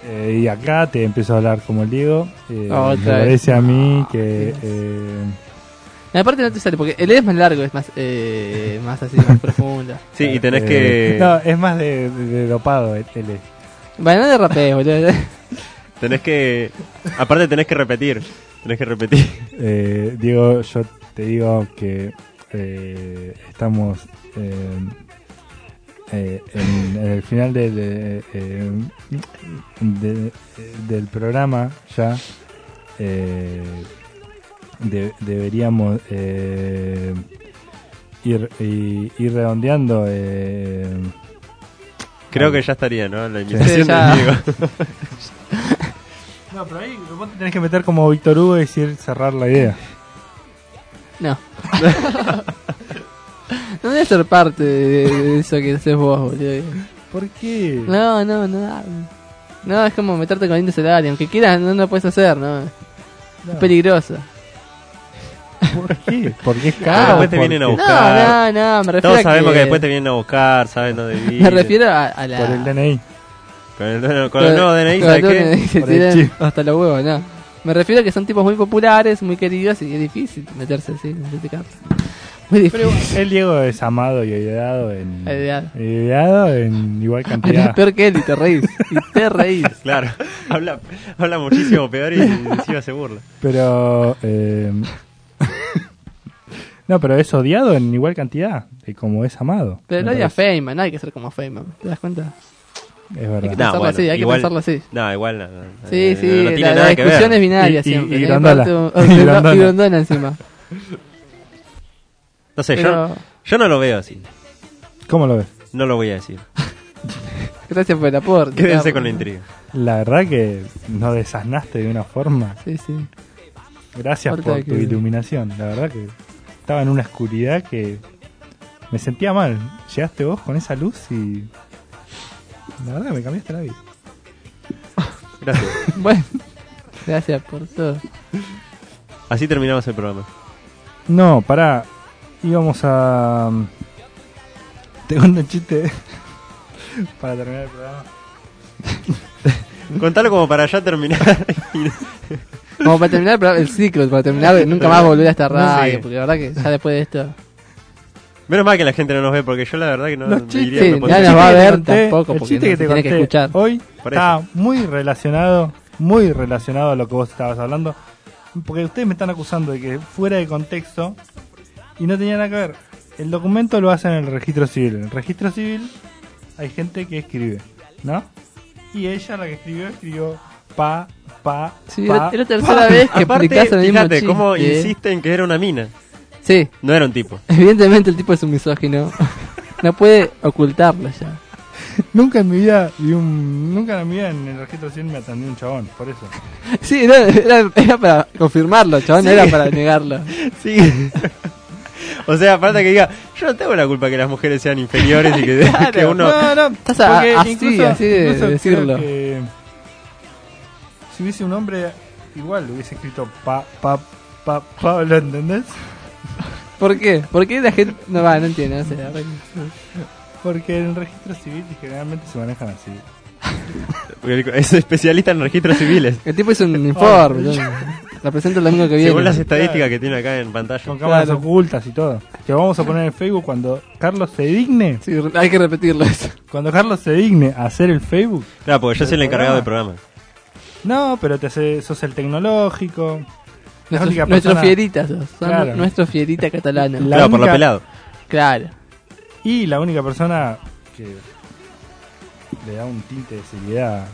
Eh, y acá te empiezo a hablar como el Diego. Eh, Oh, me otra vez. parece a mí que... Eh, Y aparte no te sale, porque el E es más largo, es más, eh, más así, más profunda. Sí, y tenés eh, que... No, es más de, de, de dopado el L. Bueno, no de rapeo, boludo. Tenés que... Aparte tenés que repetir. Tenés que repetir. Eh, Diego, yo te digo que eh, estamos eh, eh, en, en el final del, eh, eh, de- del programa ya. Eh, de- deberíamos eh, ir, y- ir redondeando. Eh, Creo que ya estaría, ¿no? La invitación de Diego. No, pero ahí vos te tenés que meter como Víctor Hugo y decir cerrar la idea. No. No debe ser parte de, de eso que haces vos, boludo. ¿Por qué? No, no, no. No, es como meterte con indios en el área. Aunque quieras, no lo puedes hacer, ¿no? No. Es peligroso. ¿Por qué? Porque es Ah, caro. después te vienen a buscar. No, no, no, me refiero Todos a sabemos que- que después te vienen a buscar, saben dónde vives. Me refiero a, a la... Por el D N I. Con el, con el nuevo D N I, con ¿sabes el nuevo D N I qué? se Por el tiran chip. hasta los huevos, no. Me refiero a que son tipos muy populares, muy queridos y es difícil meterse así en este caso. Muy Pero difícil. el Diego es amado y odiado en, Odiado. odiado en igual Hablas cantidad. peor que él y te reís. Y te reís. Claro, habla, habla muchísimo peor y encima se burla. Pero eh, no, pero es odiado en igual cantidad de como es amado. Pero no me odia a parece. Feynman, no hay que ser como Feynman. ¿Te das cuenta? Es Hay verdad. que pensarlo así, hay que igual, pensarlo así. No, igual no. no, Sí, no, sí, no la, tiene la nada que discusión ver. es binaria Y- y- siempre. y ¿eh? Grondona. Parte- o- Y y Grondona. Grondona encima. No sé, Pero- yo, yo no lo veo así. ¿Cómo lo ves? No lo voy a decir. Gracias por el aporte. Quédense Carlos. con la intriga. La verdad que nos desasnaste de una forma. Sí, sí. Gracias Falta por tu que- iluminación. La verdad que estaba en una oscuridad que me sentía mal. Llegaste vos con esa luz y la verdad que me cambiaste la vida. Gracias. Bueno, gracias por todo. Así terminamos el programa. No, pará. Íbamos a... Te cuento un chiste para terminar el programa. Contalo como para ya terminar. Como para terminar el programa- el ciclo, para terminar de nunca más volver a esta No radio. sé. Porque la verdad que ya después de esto. Menos mal que la gente no nos ve, porque yo la verdad que no Los me chistes, iría a sí, proponer. ya nos va a El chiste ver que te conté- tampoco, el porque chiste no que se te tiene que conté escuchar. hoy Por está eso. muy relacionado, muy relacionado a lo que vos estabas hablando, porque ustedes me están acusando de que fuera de contexto y no tenía nada que ver. El documento lo hacen en el registro civil. En el registro civil hay gente que escribe, ¿no? Y ella, la que escribió, escribió pa, pa, Sí, pa, es la tercera pa. vez que Aparte, explicás el mismo fíjate chiste. cómo insiste en que era una mina. Sí, No era un tipo. evidentemente el tipo es un misógino. No puede ocultarlo ya. Nunca en mi vida vi un, nunca en mi vida en el registro civil me atendió un chabón, por eso. Sí, no, era, era para confirmarlo, chabón, no Sí. era para negarlo. Sí. O sea, aparte que diga, yo no tengo la culpa que las mujeres sean inferiores y que, Claro. que uno... No, no, Estás a- porque así, incluso- así de incluso decirlo. creo que si hubiese un hombre, igual le hubiese escrito pa, pa, pa, Pablo, ¿entendés? ¿Por qué? ¿Por qué la gente no va? No entiendo, no sé. la verdad que- Porque en el registro civil generalmente se manejan así. Es especialista en registros civiles. El tipo es un informe, ¿no? La presento el domingo que viene. Según las estadísticas que tiene acá en pantalla. Con cámaras Claro. ocultas y todo. Que vamos a poner en Facebook cuando Carlos se digne. Sí, hay que repetirlo eso. Cuando Carlos se digne a hacer el Facebook. Claro, porque yo soy el ¿Del encargado del programa? programa. No, pero te hace, sos el tecnológico. La Nuestro, única nuestro persona- fierita sos. Son Claro. nuestro fierita catalano. La Claro, por lo única- pelado. Claro. Y la única persona que le da un tinte de seriedad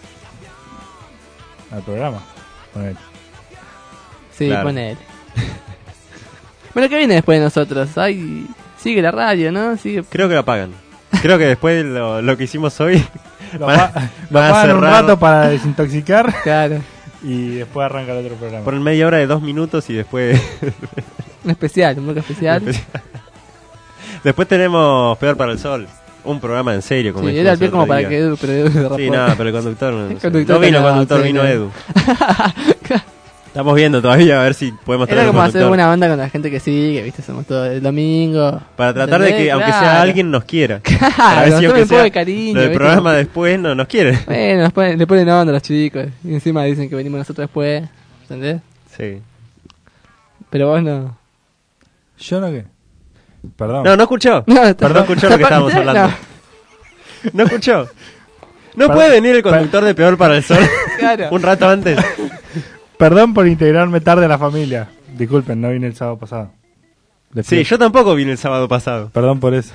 al programa. Ponele. Sí, Claro. ponele. Bueno, ¿qué viene después de nosotros? Ay, sigue la radio, ¿no? Sigue. Creo que lo apagan. Creo que después de lo, lo que hicimos hoy... Lo, van a- pa- lo van a pagan un cerrar rato para desintoxicar Claro. y después arranca el otro programa. por media hora de dos minutos y después... Un especial, un bloque especial. Después tenemos Peor para el Sol. Un programa en serio, como Sí, dijimos era el pie otro como para día. que Edu, pero Edu derrapó. Sí, nada, pero el conductor no, no El sé. conductor No vino el no, conductor, sí, vino no. Edu. Estamos viendo todavía a ver si podemos Era traer un como hacer conductor. una onda con la gente que sigue, ¿viste? Somos todos el domingo. Para tratar de que, ¿Entendés? aunque sea Claro. alguien, nos quiera. Claro, A ver si nos aunque tomen un poco sea de cariño, lo del ¿viste? programa después no nos quiere. Bueno, nos ponen, le ponen onda a los chicos. Y encima dicen que venimos nosotros después. ¿Entendés? Sí. Pero vos no. ¿Yo no qué? Perdón. No, no escuchó. No, No, está- no escuchó lo que está- estábamos hablando. no. No escuchó. No Perdón. puede venir el conductor de Peor para el Sol Claro. un rato antes. Perdón por integrarme tarde a la familia. Disculpen, no vine el sábado pasado. Les Sí, pido- yo tampoco vine el sábado pasado. Perdón por eso.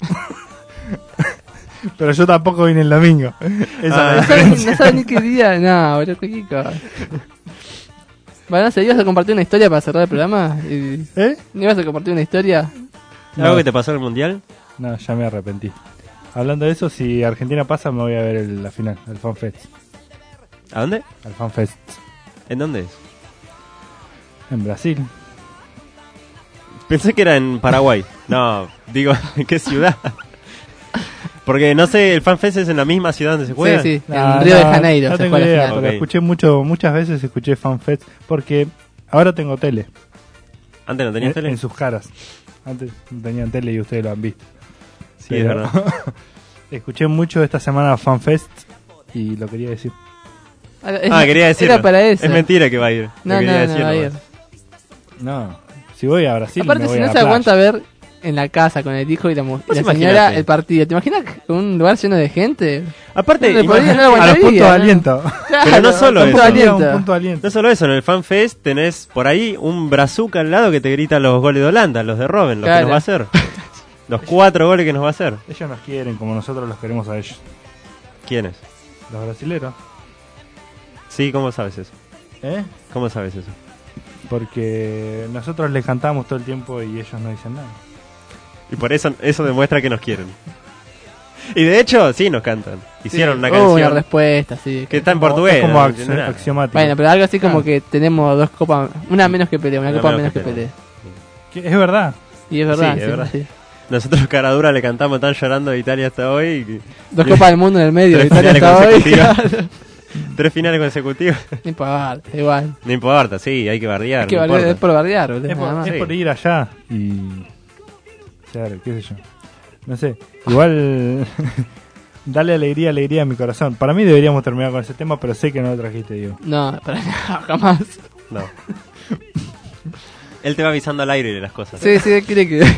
Pero yo tampoco vine el domingo. Esa Ah. es la No saben, diferencia. no saben ni qué día. No, boludo, qué cosa. Bueno, no sé, ¿ibas a compartir una historia para cerrar el programa? Y... ¿Eh? ¿No ibas a compartir una historia? No. ¿Algo que te pasó en el mundial? No, ya me arrepentí. Hablando de eso, si Argentina pasa, me voy a ver el- la final, al FanFest. ¿A dónde? Al FanFest. ¿En dónde es? En Brasil. Pensé que era en Paraguay. No, digo, ¿en qué ciudad? Porque no sé, el FanFest es en la misma ciudad donde se juega. Sí, sí, No, en Río de no, Janeiro. No se tengo juega la idea, final. pero Ok. escuché mucho, muchas veces escuché FanFest porque ahora tengo tele. ¿Antes no tenías en, tele? En sus caras. Antes no tenían tele y ustedes lo han visto. Sí, es verdad. Escuché mucho esta semana FanFest y lo quería decir. Ah, es- Ah, quería decirlo. Era para eso. Es mentira que va a ir. No, Lo quería no, no, decir va a ir. nomás. No, si voy a Brasil Aparte, me voy si a no la se playa. aguanta ver en la casa con el hijo y la, mu- y Vos la señora imaginate. el partido. ¿Te imaginas con un lugar lleno de gente? Aparte, No le podría- imagínate- no lo A los puntos de aguantaría, ¿no? aliento. Claro, Pero no solo punto eso. de Sería aliento. un punto de aliento. No solo eso, en el FanFest tenés por ahí un brazuca al lado que te grita los goles de Holanda, los de Robben, los Claro. que nos va a hacer. Los cuatro goles que nos va a hacer. Ellos nos quieren como nosotros los queremos a ellos. ¿Quiénes? Los brasileros. Sí, ¿cómo sabes eso? ¿Eh? ¿Cómo sabes eso? Porque nosotros les cantamos todo el tiempo y ellos no dicen nada. Y por eso eso demuestra que nos quieren. Y de hecho, sí nos cantan. Hicieron Sí. una Hubo canción una respuesta, sí. que está en Como- portugués. es como no axi- entiendo nada. axiomático. Bueno, pero algo así como Ah. que tenemos dos copas, una menos que Pelé, una, Una copa menos menos que que Pelé. Pelé. Que es verdad. Y es verdad, Sí, sí, es verdad. sí. Nosotros cara dura le cantamos tan llorando de Italia hasta hoy. y- Dos copas del mundo en el medio, Tres Italia finales hasta hoy. consecutivas. Claro. Tres finales consecutivas. No importa, igual. No importa, sí, hay que bardear. Hay que no bardear, es importa. por bardear, boludo, Es nada por, más. es Sí. por ir allá y... Claro, qué sé yo. No sé. Igual... Dale alegría, alegría a mi corazón. Para mí deberíamos terminar con ese tema, pero sé que no lo trajiste, Diego. No, para nada, jamás. No. Él te va avisando al aire de las cosas. Sí, sí, él quiere que...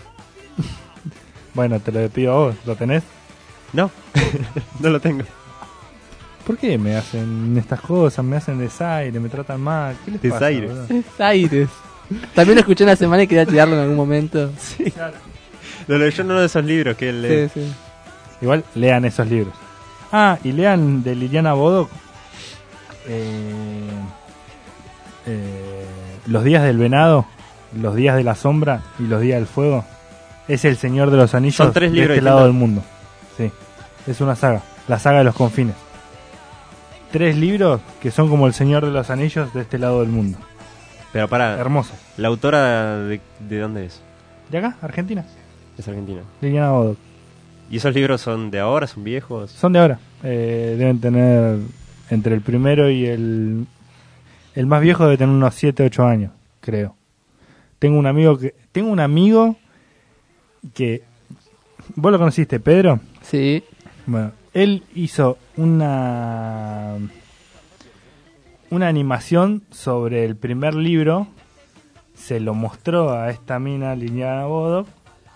Bueno, te lo pido a vos. ¿Lo tenés? No, no lo tengo. ¿Por qué me hacen estas cosas? Me hacen desaire, me tratan mal. ¿Qué les pasa? Desaire. boludo? Es Aires. También lo escuché una semana y quería tirarlo en algún momento. Sí. Lo leyó en uno de esos libros que él lee. Sí, sí. Igual lean esos libros. Ah, y lean de Liliana Bodoc. Eh, eh, los días del venado, los días de la sombra y los días del fuego. Es el Señor de los Anillos Son tres de libros este lado del distintos. mundo. Sí, es una saga, la saga de los confines. Tres libros que son como el Señor de los Anillos de este lado del mundo. Pero para, Hermoso. ¿la autora de, de dónde es? ¿De acá? Argentina. Es argentina. Liliana Bodoc. ¿Y esos libros son de ahora? ¿Son viejos? Son de ahora. Eh, deben tener entre el primero y el el más viejo debe tener unos siete, ocho años, creo. Tengo un amigo que tengo un amigo que ¿vos lo conociste, Pedro? Sí. Bueno, él hizo una una animación sobre el primer libro, se lo mostró a esta mina Liliana Bodoc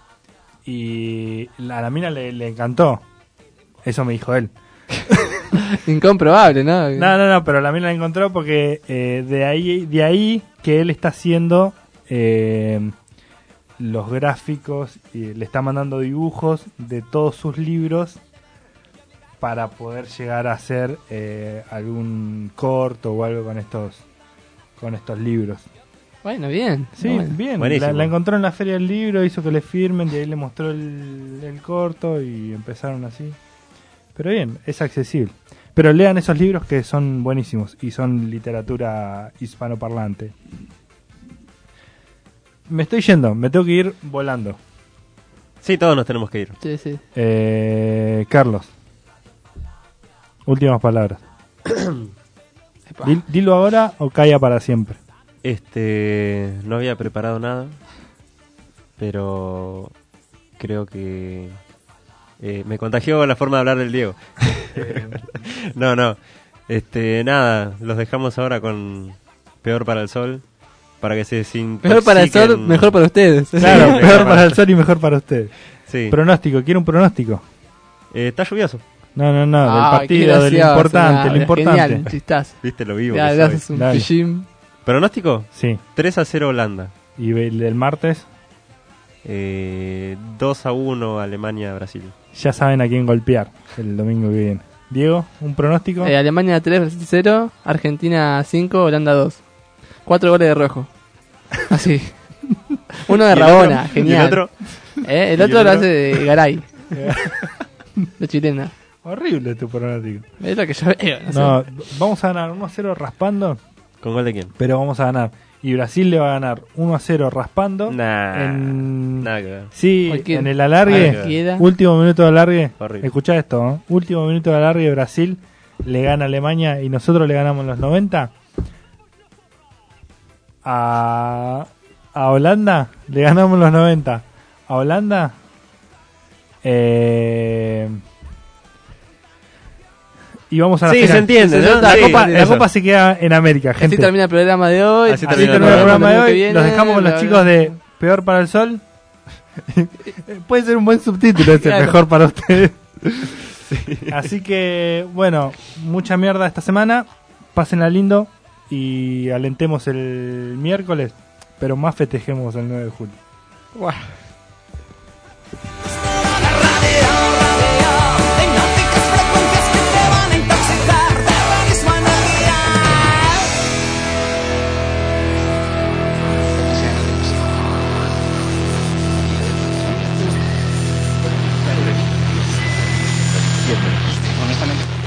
y la- a la mina le, le encantó. Eso me dijo él. Incomprobable, ¿no? No, no, no, pero la mina la encontró porque eh, de ahí de ahí que él está haciendo eh, los gráficos y le está mandando dibujos de todos sus libros para poder llegar a hacer eh, algún corto o algo con estos con estos libros. Bueno, bien. Sí, bueno. bien. Buenísimo. La, la encontró en la feria del libro, hizo que le firmen, de ahí le mostró el, el corto y empezaron así. Pero bien, es accesible. Pero lean esos libros que son buenísimos y son literatura hispanoparlante. Me estoy yendo, me tengo que ir volando. Sí, todos nos tenemos que ir. Sí, sí. Eh, Carlos, últimas palabras. Después Dil- Dilo ahora o calla para siempre. Este, no había preparado nada, pero creo que eh, me contagió la forma de hablar del Diego. no, no. Este, nada, los dejamos ahora con Peor para el Sol, para que se desintoxiquen. Peor para el sol, mejor para ustedes. Claro, peor para el sol y mejor para ustedes. Sí. Pronóstico, quiero un pronóstico. Eh, está lluvioso. No, no, no, Ah, del qué partido, de lo gracioso, importante, no, lo importante. genial, chistazo. Viste lo vivo. Ya, que le soy. haces un Dale. pillín. ¿Pronóstico? Sí. tres a cero Holanda. ¿Y el del martes? Eh, dos a uno Alemania-Brasil. Ya saben a quién golpear el domingo que viene. Diego, ¿un pronóstico? Eh, Alemania tres, Brasil cero, Argentina cinco, Holanda dos. Cuatro goles de Rojo. Así. Uno de ¿Y el Rabona, otro? genial. ¿Y el otro? Eh, el ¿Y otro el lo otro? hace de Garay. De chilena. Horrible tu pronóstico. Es lo que yo veo. No, No, sé. vamos a ganar uno a cero raspando, ¿Con gol de quién? pero vamos a ganar. Y Brasil le va a ganar uno a cero raspando. Nah, en... nada que ver. Sí, Cualquiera. en el alargue. Cualquiera. Último minuto de alargue. Horrible. Escuchá esto, ¿no? Último minuto de alargue, Brasil le gana a Alemania y nosotros le ganamos en los noventa. A, a Holanda le ganamos en los noventa. A Holanda eh, y vamos a la Sí, final. se entiende, Se- ¿no? La, Sí, copa, la eso. copa se queda en América, gente. Así termina el programa de hoy. Así Así termina termina el programa de el que hoy. viene, Los dejamos con los bla, chicos bla. de Peor para el Sol. Puede ser un buen subtítulo ese, Claro. mejor para ustedes. Así que, bueno, mucha mierda esta semana. Pásenla lindo y alentemos el miércoles, pero más festejemos el nueve de julio. Guau. Hipnóticas frecuencias que te van a intoxicar. Terrorismo en el día. Honestamente.